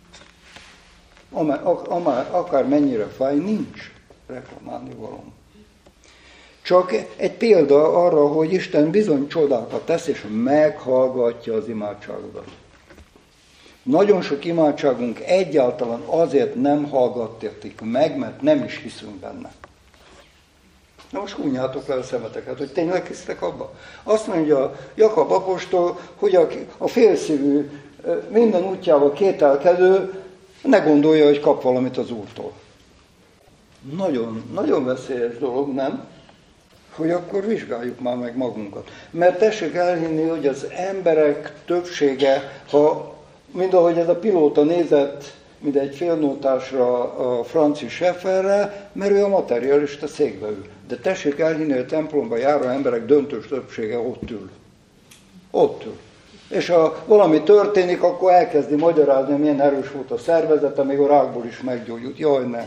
Akár mennyire fáj, nincs reklamálni való. Csak egy példa arra, hogy Isten bizony csodákat tesz, és meghallgatja az imádságodat. Nagyon sok imádságunk egyáltalán azért nem hallgatják meg, mert nem is hiszünk benne. Na most hunjátok le a szemeteket, hogy tényleg hisztek abba. Azt mondja Jakab apostol, hogy a félszívű, minden útjával kételkedő ne gondolja, hogy kap valamit az Úrtól. Nagyon, nagyon veszélyes dolog, nem? Hogy akkor vizsgáljuk már meg magunkat. Mert tessék elhinni, hogy az emberek többsége, mind ahogy ez a pilóta nézett, mint egy félnótásra a Francis Schaefferre, mert ő a materialista székbe ül. De tessék elhinni, hogy a templomba járó emberek döntős többsége ott ül. Ott ül. És ha valami történik, akkor elkezdi magyarázni, hogy milyen erős volt a szervezete, még a rákból is meggyógyult. Jaj, ne!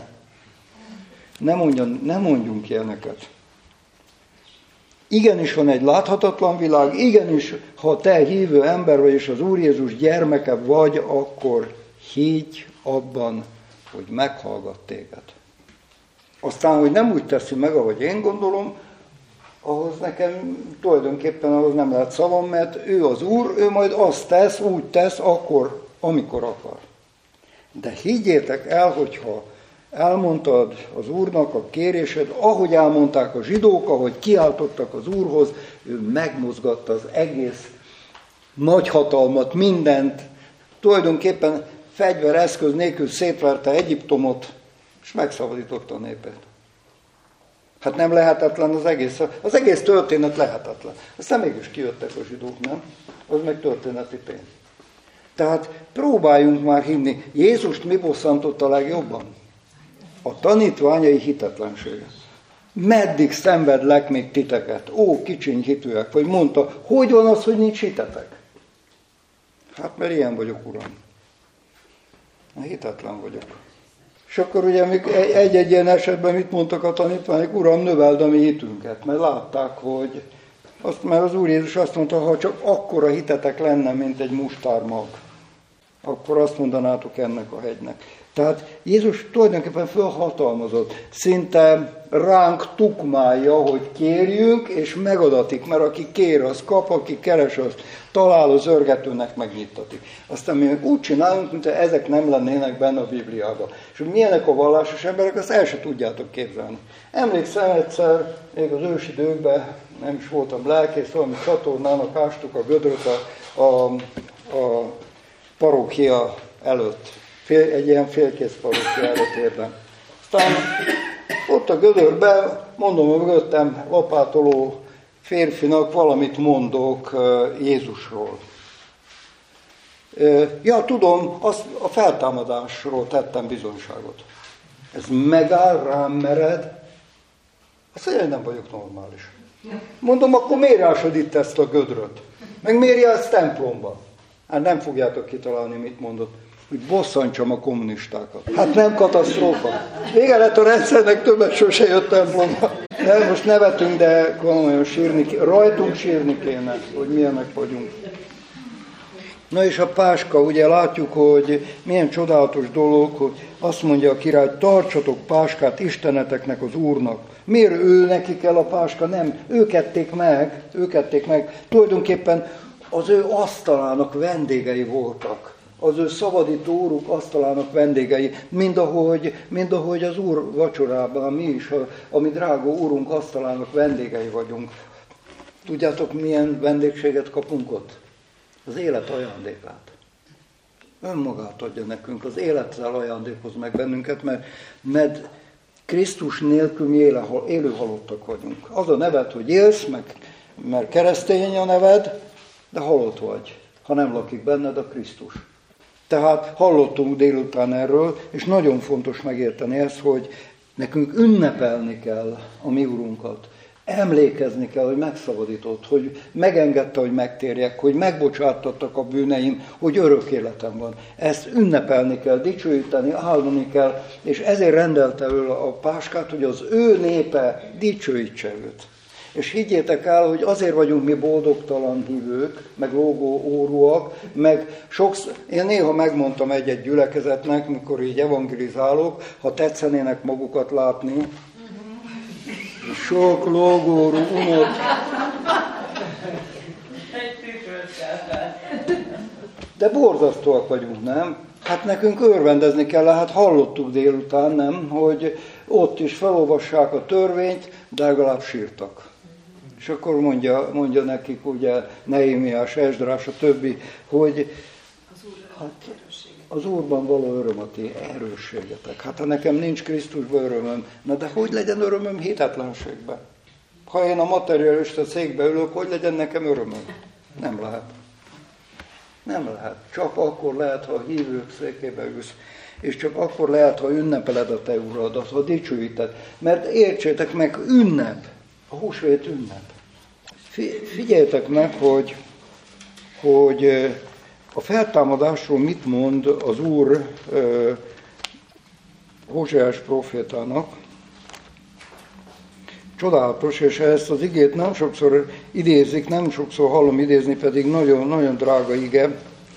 Ne mondjunk ilyeneket. Igenis van egy láthatatlan világ, igenis, ha te hívő ember vagy, és az Úr Jézus gyermeke vagy, akkor higgy abban, hogy meghallgat téged. Aztán, hogy nem úgy teszi meg, ahogy én gondolom, ahhoz nekem tulajdonképpen ahhoz nem lehet szavam, mert ő az Úr, ő majd azt tesz, úgy tesz, akkor, amikor akar. De higgyétek el, hogyha elmondtad az Úrnak a kérésed, ahogy elmondták a zsidók, ahogy kiáltottak az Úrhoz, ő megmozgatta az egész nagy hatalmat, mindent, tulajdonképpen fegyvereszköz nélkül szétverte Egyiptomot, és megszabadította a népet. Hát nem lehetetlen az egész történet lehetetlen. Aztán mégis kijöttek a zsidók, nem? Az meg történeti tény. Tehát próbáljunk már hinni. Jézust mi bosszantott a legjobban? A tanítványai hitetlensége. Meddig szenvedlek még titeket? Ó, kicsiny hitűek. Vagy mondta, hogy van az, hogy nincs hitetek? Hát mert ilyen vagyok, Uram. Hitetlen vagyok. És akkor ugye egy-egy ilyen esetben mit mondtak a tanítványok? Uram, növeld a mi hitünket. Mert látták, hogy mert az Úr Jézus azt mondta, ha csak akkora hitetek lenne, mint egy mustármag. akkor azt mondanátok ennek a hegynek. Tehát Jézus tulajdonképpen fölhatalmazott, szinte ránk tukmálja, hogy kérjünk, és megadatik, mert aki kér, az kap, aki keres, az talál, az örgetőnek megnyittatik. Aztán mi úgy csinálunk, mintha ezek nem lennének benne a Bibliában. És hogy milyenek a vallásos emberek, azt el se tudjátok képzelni. Emlékszem egyszer, még az ősidőkben, nem is voltam lelkész, valami csatornának ástuk a gödröt a parókia előtt. Egy ilyen félkész parókia előtt érdem. Aztán ott a gödörben, mondom, hogy mögöttem lapátoló férfinak valamit mondok Jézusról. Ja, tudom, azt a feltámadásról tettem bizonyságot. Ez megáll, rám mered. Azt mondja, hogy nem vagyok normális. Mondom, akkor miért ásod itt ezt a gödröt? Meg miért jársz templomba? Hát nem fogjátok kitalálni, mit mondott. Hogy bosszantsam a kommunistákat. Hát nem katasztrófa. Vége lett a rendszernek, többet sose jött templomba. De most nevetünk, de komolyan rajtunk sírni kéne, hogy milyenek vagyunk. Na és a páska, ugye látjuk, hogy milyen csodálatos dolog, hogy azt mondja a király, tartsatok páskát Isteneteknek, az Úrnak. Miért ő neki kell a páska? Nem, ők ették meg. Tulajdonképpen az ő asztalának vendégei voltak. Az ő szabadító úruk asztalának vendégei, mind ahogy az Úr vacsorában mi is, a mi drága Úrunk asztalának vendégei vagyunk. Tudjátok, milyen vendégséget kapunk ott? Az élet ajándékát. Önmagát adja nekünk, az élettel ajándékoz meg bennünket, mert Krisztus nélkül mi élő halottak vagyunk. Az a neved, hogy élsz, mert keresztény a neved, de halott vagy, ha nem lakik benned a Krisztus. Tehát hallottunk délután erről, és nagyon fontos megérteni ezt, hogy nekünk ünnepelni kell a mi Urunkat. Emlékezni kell, hogy megszabadított, hogy megengedte, hogy megtérjek, hogy megbocsátattak a bűneim, hogy örök életem van. Ezt ünnepelni kell, dicsőíteni, áldani kell, és ezért rendelte ő a páskát, hogy az ő népe dicsőítse őt. És higgyétek el, hogy azért vagyunk mi boldogtalan hívők, meg lógó órúak, meg sokszor, én néha megmondtam egy-egy gyülekezetnek, mikor így evangelizálok, ha tetszenének magukat látni, sok lógórú unott. De borzasztóak vagyunk, nem? Hát nekünk örvendezni kell, hát hallottuk délután, nem? Hogy ott is felolvassák a törvényt, de legalább sírtak. És akkor mondja nekik, ugye, Nehémiás, Esdrás, a többi, hogy az Úrban való öröm a ti erősségetek. Hát ha nekem nincs Krisztusban örömöm, na de hogy legyen örömöm hitetlenségben? Ha én a materialista székbe ülök, hogy legyen nekem örömöm? Nem lehet. Nem lehet. Csak akkor lehet, ha a hívők székébe ülsz. És csak akkor lehet, ha ünnepeled a te uradat, ha dicsőíted. Mert értsétek meg, ünnep. A húsvét ünnep. Figyeljetek meg, hogy a feltámadásról mit mond az Úr Hóseás prófétának. Csodálatos, és ezt az igét nem sokszor idézik, nem sokszor hallom idézni, pedig nagyon, nagyon drága ige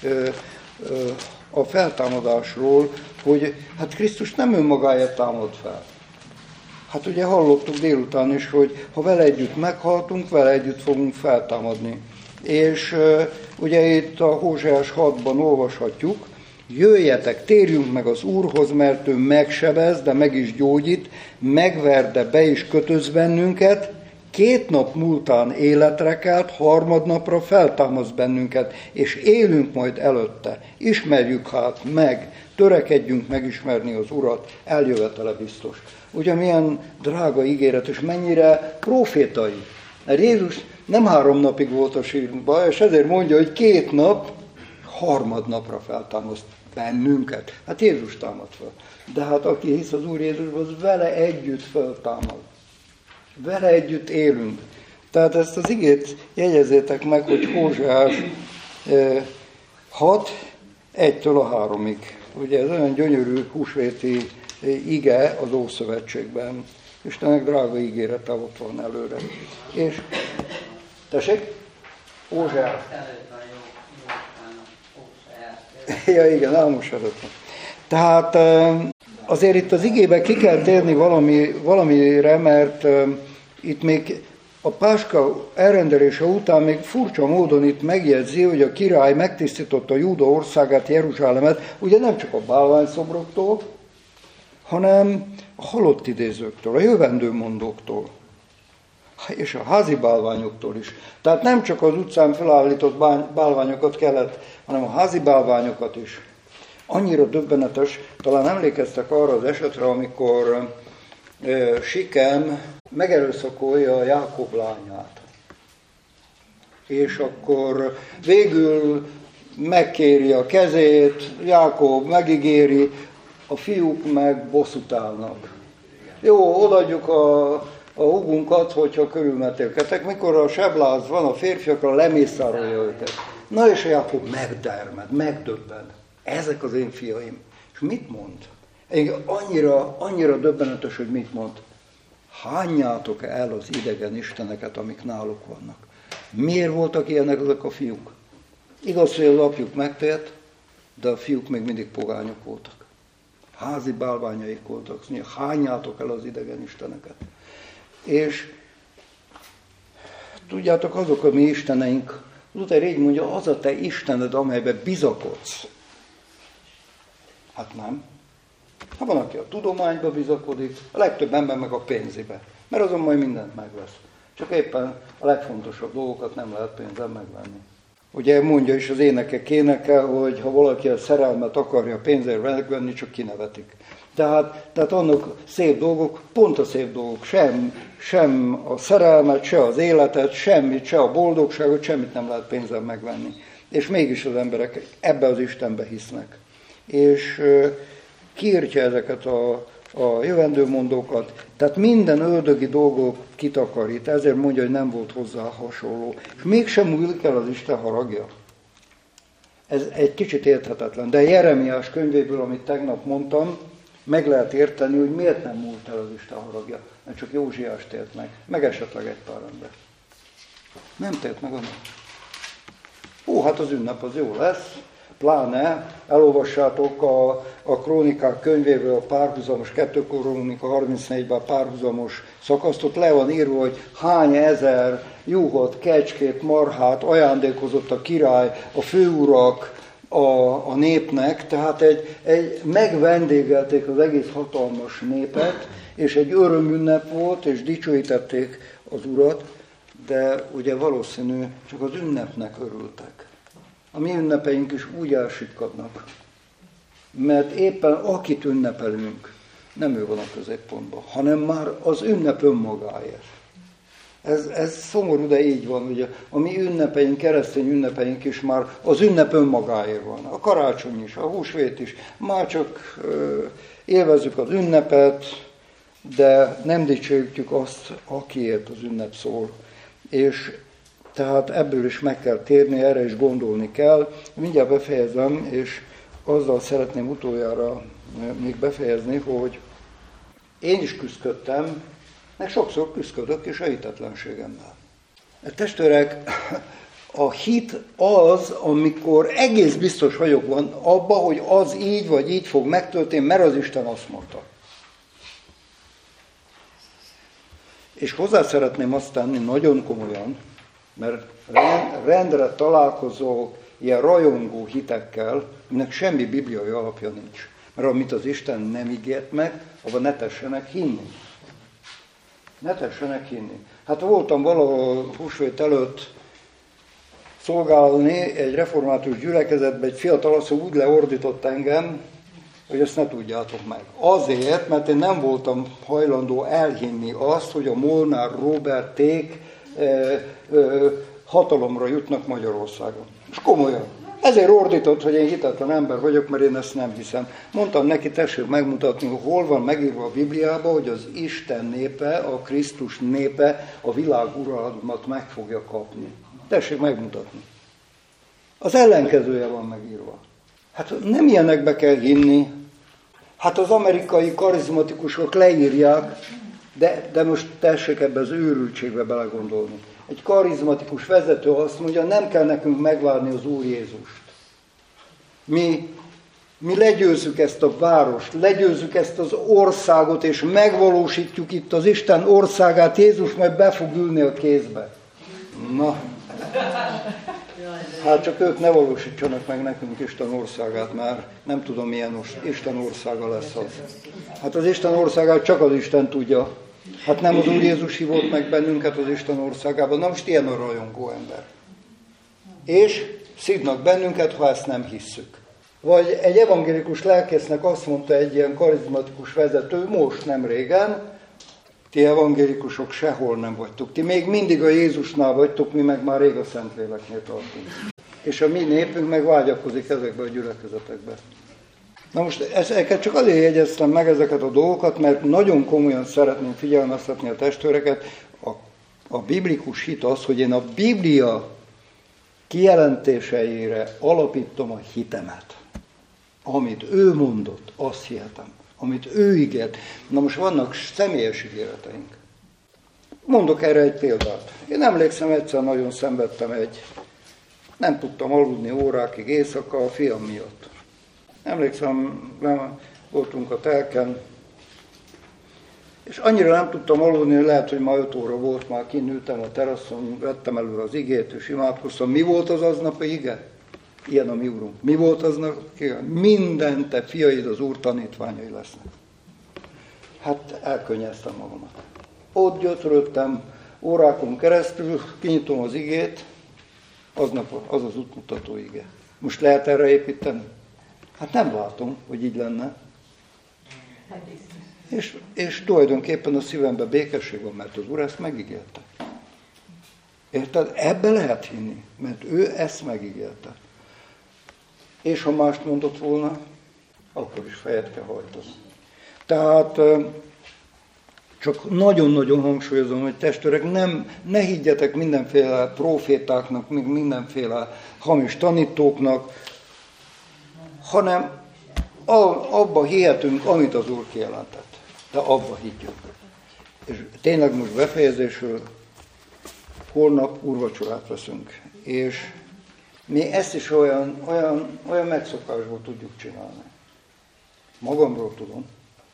a feltámadásról, hogy hát Krisztus nem önmagáért támad fel. Hát ugye hallottuk délután is, hogy ha vele együtt meghaltunk, vele együtt fogunk feltámadni. És ugye itt a Hóseás 6-ban olvashatjuk, jöjjetek, térjünk meg az Úrhoz, mert ő megsebez, de meg is gyógyít, megver, de be is kötöz bennünket, 2 nap múltán életre kelt, harmadnapra feltámaszt bennünket, és élünk majd előtte. Ismerjük hát meg, törekedjünk megismerni az Urat, eljövetele biztos. Ugye milyen drága ígéret, és mennyire profétai. Mert Jézus nem 3 napig volt a sírban, és ezért mondja, hogy 2 nap, harmadnapra feltámaszt bennünket. Hát Jézus támad fel. De hát aki hisz az Úr Jézusban, az vele együtt feltámad. Vele együtt élünk. Tehát ezt az igét jegyezzétek meg, hogy Hóseás 6, 1-től 3-ig. Ugye ez olyan gyönyörű húsvéti ige az Ószövetségben. Istennek drága ígérete ott van előre. És, tessék? Hóseás. Ja, igen, elmosadatlan. Tehát azért itt az igébe ki kell térni valamire, mert itt még a Páska elrendelése után még furcsa módon itt megjegyzi, hogy a király megtisztította Júda országát, Jeruzsálemet, ugye nem csak a bálványszobroktól, hanem a halott idézőktől, a jövendőmondóktól, és a házi bálványoktól is. Tehát nem csak az utcán felállított bálványokat kellett, hanem a házi bálványokat is. Annyira döbbenetes, talán emlékeztek arra az esetre, amikor Sikem megerőszakolja Jákob lányát. És akkor végül megkéri a kezét, Jákob megígéri, a fiúk meg bosszút állnak. Jó, odaadjuk a húgunkat, hogyha körülmetélketek, mikor a sebláz van a férfiakra, lemészárolja őket. Na és Jákob megdermed, megdöbben. Ezek az én fiaim. És mit mond? Annyira döbbenetes, hogy mit mond. Hányjátok el az idegen isteneket, amik náluk vannak. Miért voltak ilyenek ezek a fiúk? Igaz, hogy az apjuk megtért, de a fiúk még mindig pogányok voltak. Házi bálványaik voltak. Hányjátok el az idegen isteneket. És tudjátok, azok a mi isteneink, Luther így mondja, az a te istened, amelyben bizakodsz. Hát nem. Ha van, aki a tudományba bizakodik, a legtöbb ember meg a pénzébe. Mert azon majd mindent megvesz. Csak éppen a legfontosabb dolgokat nem lehet pénzzel megvenni. Ugye mondja is az énekek éneke, hogy ha valaki a szerelmet akarja pénzért megvenni, csak kinevetik. Tehát annak szép dolgok, pont a szép dolgok, sem a szerelmet, se az életet, semmit, se a boldogságot, semmit nem lehet pénzzel megvenni. És mégis az emberek ebbe az Istenbe hisznek. És kiírtja ezeket a jövendőmondókat, tehát minden ördögi dolgot kitakarít, ezért mondja, hogy nem volt hozzá hasonló. És mégsem múlik el az Isten haragja. Ez egy kicsit érthetetlen, de Jeremiás könyvéből, amit tegnap mondtam, meg lehet érteni, hogy miért nem múlt el az Isten haragja. Mert csak Józsiás tért meg esetleg egy pár ember. Nem tért meg annak. Hát az ünnep az jó lesz, pláne elolvassátok a Krónikák könyvéből a párhuzamos, 2 Krónika 34-ben a párhuzamos szakaszt, ott le van írva, hogy hány ezer juhot, kecskét, marhát ajándékozott a király, a főurak a népnek, tehát megvendégelték az egész hatalmas népet, és egy örömünnep volt, és dicsőítették az Urat, de ugye valószínű csak az ünnepnek örültek. A mi ünnepeink is úgy elsikkadnak, mert éppen akit ünnepelünk, nem ő van a középpontban, hanem már az ünnep önmagáért. Ez szomorú, de így van, ugye a mi ünnepeink, keresztény ünnepeink is már az ünnep önmagáért van. A karácsony is, a húsvét is, már csak élvezzük az ünnepet, de nem dicsőítjük azt, akiért az ünnep szól. És tehát ebből is meg kell térni, erre is gondolni kell. Mindjárt befejezem, és azzal szeretném utoljára még befejezni, hogy én is küzdöttem, meg sokszor küzdök is a hitetlenségemmel. Testvérek, a hit az, amikor egész biztos vagyok van abba, hogy az így vagy így fog megtörténni, mert az Isten azt mondta. És hozzá szeretném azt tenni nagyon komolyan, mert rendre találkozó ilyen rajongó hitekkel, aminek semmi bibliai alapja nincs. Mert amit az Isten nem ígért meg, abban ne tessenek hinni. Ne tessenek hinni. Hát voltam valahol húsvét előtt szolgálni egy református gyülekezetben, egy fiatal asszony úgy leordított engem, hogy ezt ne tudjátok meg. Azért, mert én nem voltam hajlandó elhinni azt, hogy a Molnár Róberték hatalomra jutnak Magyarországon. És komolyan. Ezért ordított, hogy én hitetlen ember vagyok, mert én ezt nem hiszem. Mondtam neki, tessék megmutatni, hogy hol van megírva a Bibliában, hogy az Isten népe, a Krisztus népe a világ uralmat meg fogja kapni. Tessék megmutatni. Az ellenkezője van megírva. Hát nem ilyenekbe kell hinni. Hát az amerikai karizmatikusok leírják, de most tessék ebbe az őrültségbe belegondolni. Egy karizmatikus vezető azt mondja, nem kell nekünk megvárni az Úr Jézust. Mi legyőzzük ezt a várost, legyőzzük ezt az országot, és megvalósítjuk itt az Isten országát, Jézus majd be fog ülni a kézbe. Na, hát csak ők ne valósítsanak meg nekünk Isten országát, már nem tudom, milyen Isten országa lesz az. Hát az Isten országát csak az Isten tudja. Hát nem az Úr Jézus hívott meg bennünket az Isten országában. Na most ilyen a rajongó ember. És szívnak bennünket, ha ezt nem hisszük. Vagy egy evangélikus lelkésznek azt mondta egy ilyen karizmatikus vezető, most nem régen, ti evangélikusok sehol nem vagytok. Ti még mindig a Jézusnál vagytok, mi meg már rég a Szentléleknél tartunk. És a mi népünk meg vágyakozik ezekbe a gyülekezetekbe. Na most ezeket csak azért jegyeztem meg ezeket a dolgokat, mert nagyon komolyan szeretném figyelmeztetni a testvéreket. A biblikus hit az, hogy én a Biblia kijelentéseire alapítom a hitemet. Amit ő mondott, azt hihetem. Amit ő ígért. Na most vannak személyes ígéreteink. Mondok erre egy példát. Én emlékszem, egyszer nagyon szenvedtem nem tudtam aludni órákig éjszaka a fiam miatt. Emlékszem, voltunk a telken, és annyira nem tudtam aludni, hogy lehet, hogy már 5 óra volt, már kinültem a teraszon, vettem elő az igét, és imádkoztam. Mi volt az aznapi ige? Ilyen a mi úrunk. Mi volt aznap? Minden te fiaid az Úr tanítványai lesznek. Hát elkönnyeztem magamat. Ott gyötrődtem órákon keresztül, kinyitom az igét, aznap az az útmutató ige. Most lehet erre építeni? Hát nem látom, hogy így lenne. És tulajdonképpen a szívemben békesség van, mert az Úr ezt megígérte. Érted? Ebbe lehet hinni, mert ő ezt megígérte. És ha mást mondott volna, akkor is fejet kell hajtani. Tehát csak nagyon-nagyon hangsúlyozom, hogy testvérek, ne higgyetek mindenféle profétáknak, mindenféle hamis tanítóknak, hanem abba hihetünk, amit az Úr kijelentett. De abba higgyünk. És tényleg most befejezésül holnap úrvacsorát veszünk. És mi ezt is olyan megszokásból tudjuk csinálni. Magamról tudom.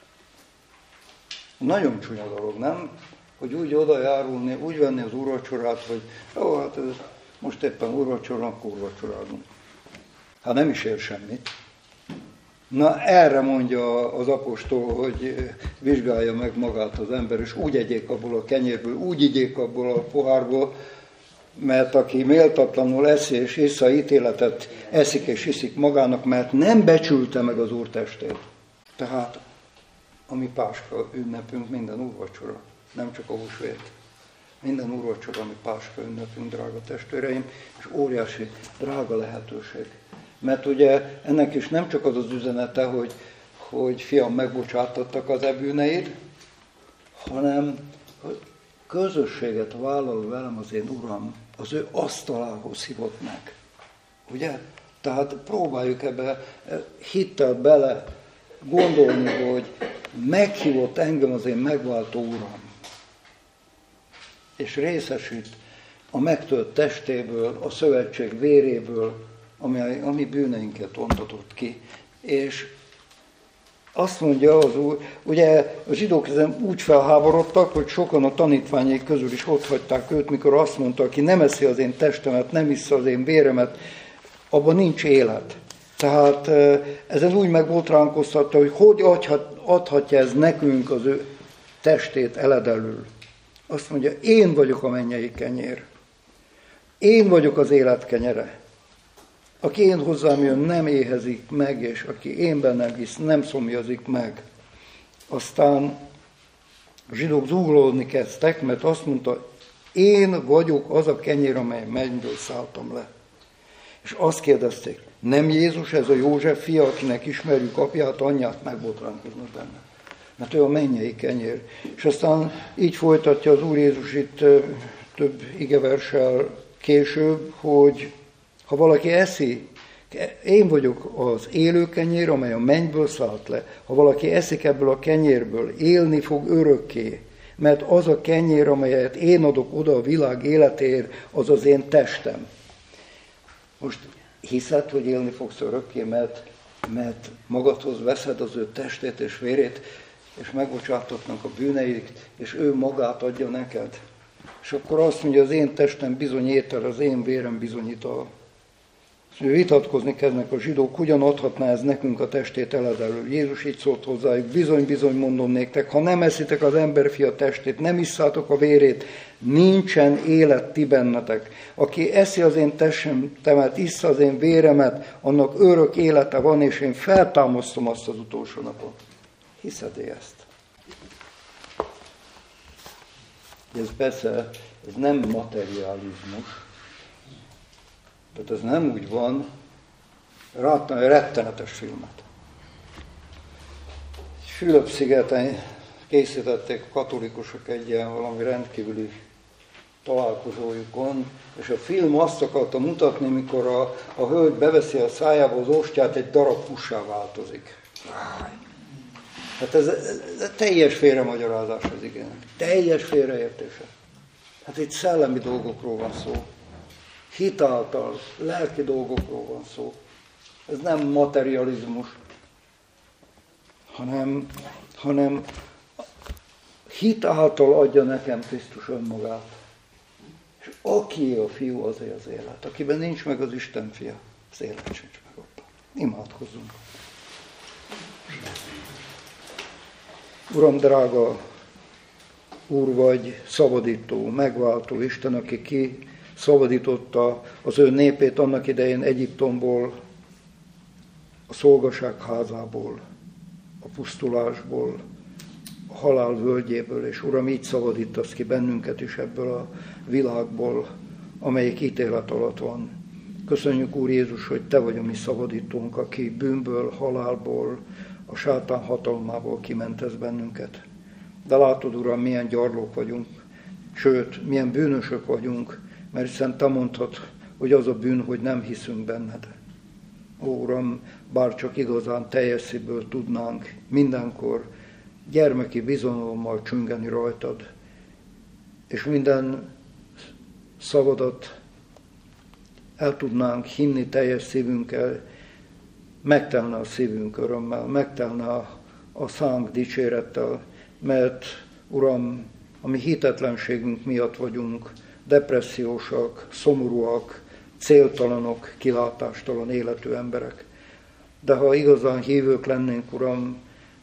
Nagyon csúnya dolog, nem? Hogy úgy oda járulni, úgy venni az úrvacsorát, hogy hát ez most éppen úrvacsora, akkor úrvacsorázunk. Hát nem is ér semmit. Na erre mondja az apostol, hogy vizsgálja meg magát az ember, és úgy egyék abból a kenyérből, úgy igyék abból a pohárból, mert aki méltatlanul eszi és issza ítéletet eszik és iszik magának, mert nem becsülte meg az Úr testét. Tehát a mi Páska ünnepünk minden úrvacsora, nem csak a húsvét. Minden úrvacsora, ami Páska ünnepünk, drága testvéreim, és óriási drága lehetőség. Mert ugye ennek is nem csak az az üzenete, hogy fiam, megbocsátottak az bűneid, hanem hogy közösséget vállal velem az én Uram, az ő asztalához hívott meg. Ugye? Tehát próbáljuk ebbe hittel bele gondolni, hogy meghívott engem az én megváltó Uram, és részesít a megtölt testéből, a szövetség véréből, ami bűneinket ontatott ki. És azt mondja az Úr, ugye a zsidók ezen úgy felháborodtak, hogy sokan a tanítványai közül is otthagyták őt, mikor azt mondta, aki nem eszi az én testemet, nem issza az én véremet, abban nincs élet. Tehát ezen úgy meg volt ránkoztatta, hogy adhatja ez nekünk az ő testét eledelül. Azt mondja, én vagyok a mennyei kenyér. Én vagyok az élet kenyere. Aki én hozzám jön, nem éhezik meg, és aki én bennem hisz, nem szomjazik meg. Aztán a zsidók zúgolódni kezdtek, mert azt mondta, én vagyok az a kenyér, amely mennyből szálltam le. És azt kérdezték, nem Jézus ez a József fia, akinek ismerjük apját, anyját, megbotránkoznak benne. Mert ő a mennyei kenyér. És aztán így folytatja az Úr Jézus itt több igeverssel később, hogy ha valaki eszi, én vagyok az élő kenyér, amely a mennyből szállt le. Ha valaki eszik ebből a kenyérből, élni fog örökké, mert az a kenyér, amelyet én adok oda a világ életéért, az az én testem. Most hiszed, hogy élni fogsz örökké, mert magadhoz veszed az ő testét és vérét, és megbocsátatnak a bűneidet, és ő magát adja neked. És akkor azt mondja, az én testem bizony étel, az én vérem bizony ital. Vitatkozni kezdnek a zsidók, hogyan adhatná ez nekünk a testét eled elől. Jézus így szólt hozzájuk, bizony mondom néktek, ha nem eszitek az emberfia testét, nem isszátok a vérét, nincsen élet ti bennetek. Aki eszi az én testemet, issza az én véremet, annak örök élete van, és én feltámasztom azt az utolsó napon. Hiszed ezt? Ez persze, ez nem materializmus. Tehát ez nem úgy van, láttam egy rettenetes filmet. Fülöp-szigeten készítették a katolikusok egy ilyen valami rendkívüli találkozójukon, és a film azt akarta mutatni, mikor a hölgy beveszi a szájába az ostját, egy darab pussá változik. Hát ez teljes félremagyarázás az igének. Teljes félreértése. Hát itt szellemi dolgokról van szó. Hit által, lelki dolgokról van szó. Ez nem materializmus, hanem hit által adja nekem Krisztus önmagát. És aki a fiú, azért az élet. Akiben nincs meg az Isten fia, az élet sincs meg abban. Imádkozzunk. Uram, drága Úr vagy, szabadító, megváltó Isten, aki kiszabadította az ő népét annak idején Egyiptomból, a szolgaság házából, a pusztulásból, a halál völgyéből, és Uram, így szabadítasz ki bennünket is ebből a világból, amelyik ítélet alatt van. Köszönjük, Úr Jézus, hogy Te vagy a mi szabadítónk, aki bűnből, halálból, a sátán hatalmából kimentesz bennünket. De látod, Uram, milyen gyarlók vagyunk, sőt, milyen bűnösök vagyunk, mert hiszen Te mondtad, hogy az a bűn, hogy nem hiszünk benned. Ó, Uram, bár csak igazán teljes szívből tudnánk mindenkor gyermeki bizalommal csüngeni rajtad, és minden szavadat el tudnánk hinni teljes szívünkkel, megtelne a szívünk örömmel, megtelne a szánk dicsérettel, mert, Uram, a mi hitetlenségünk miatt vagyunk depressziósak, szomorúak, céltalanok, kilátástalan életű emberek. De ha igazán hívők lennénk, Uram,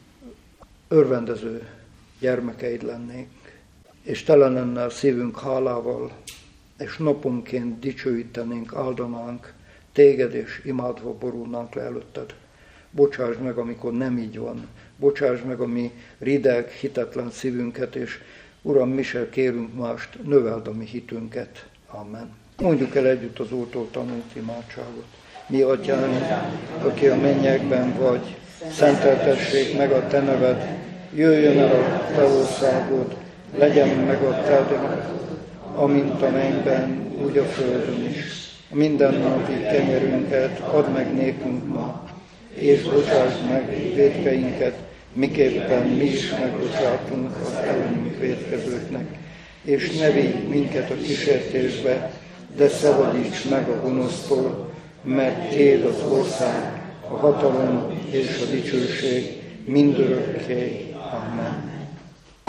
örvendező gyermekeid lennénk, és tele lenne a szívünk hálával, és naponként dicsőítenénk, áldanánk Téged, és imádva borulnánk le előtted. Bocsásd meg, amikor nem így van. Bocsásd meg a mi rideg, hitetlen szívünket, és Uram, mi se kérünk mást, növeld a mi hitünket. Amen. Mondjuk el együtt az Úrtól tanult imádságot. Mi, Atyánk, aki a mennyekben vagy, szenteltessék meg a Te neved, jöjjön el a Te országod, legyen meg a Te, amint a mennyben, úgy a földön is. Mindennapi kenyerünket add meg nékünk ma, és bocsásd meg vétkeinket, miképpen mi is megbocsátunk az ellenünk vétkezőknek. És ne vigy minket a kísértésbe, de szabadíts meg a gonosztól, mert Téd az ország, a hatalom és a dicsőség mindörökké. Amen.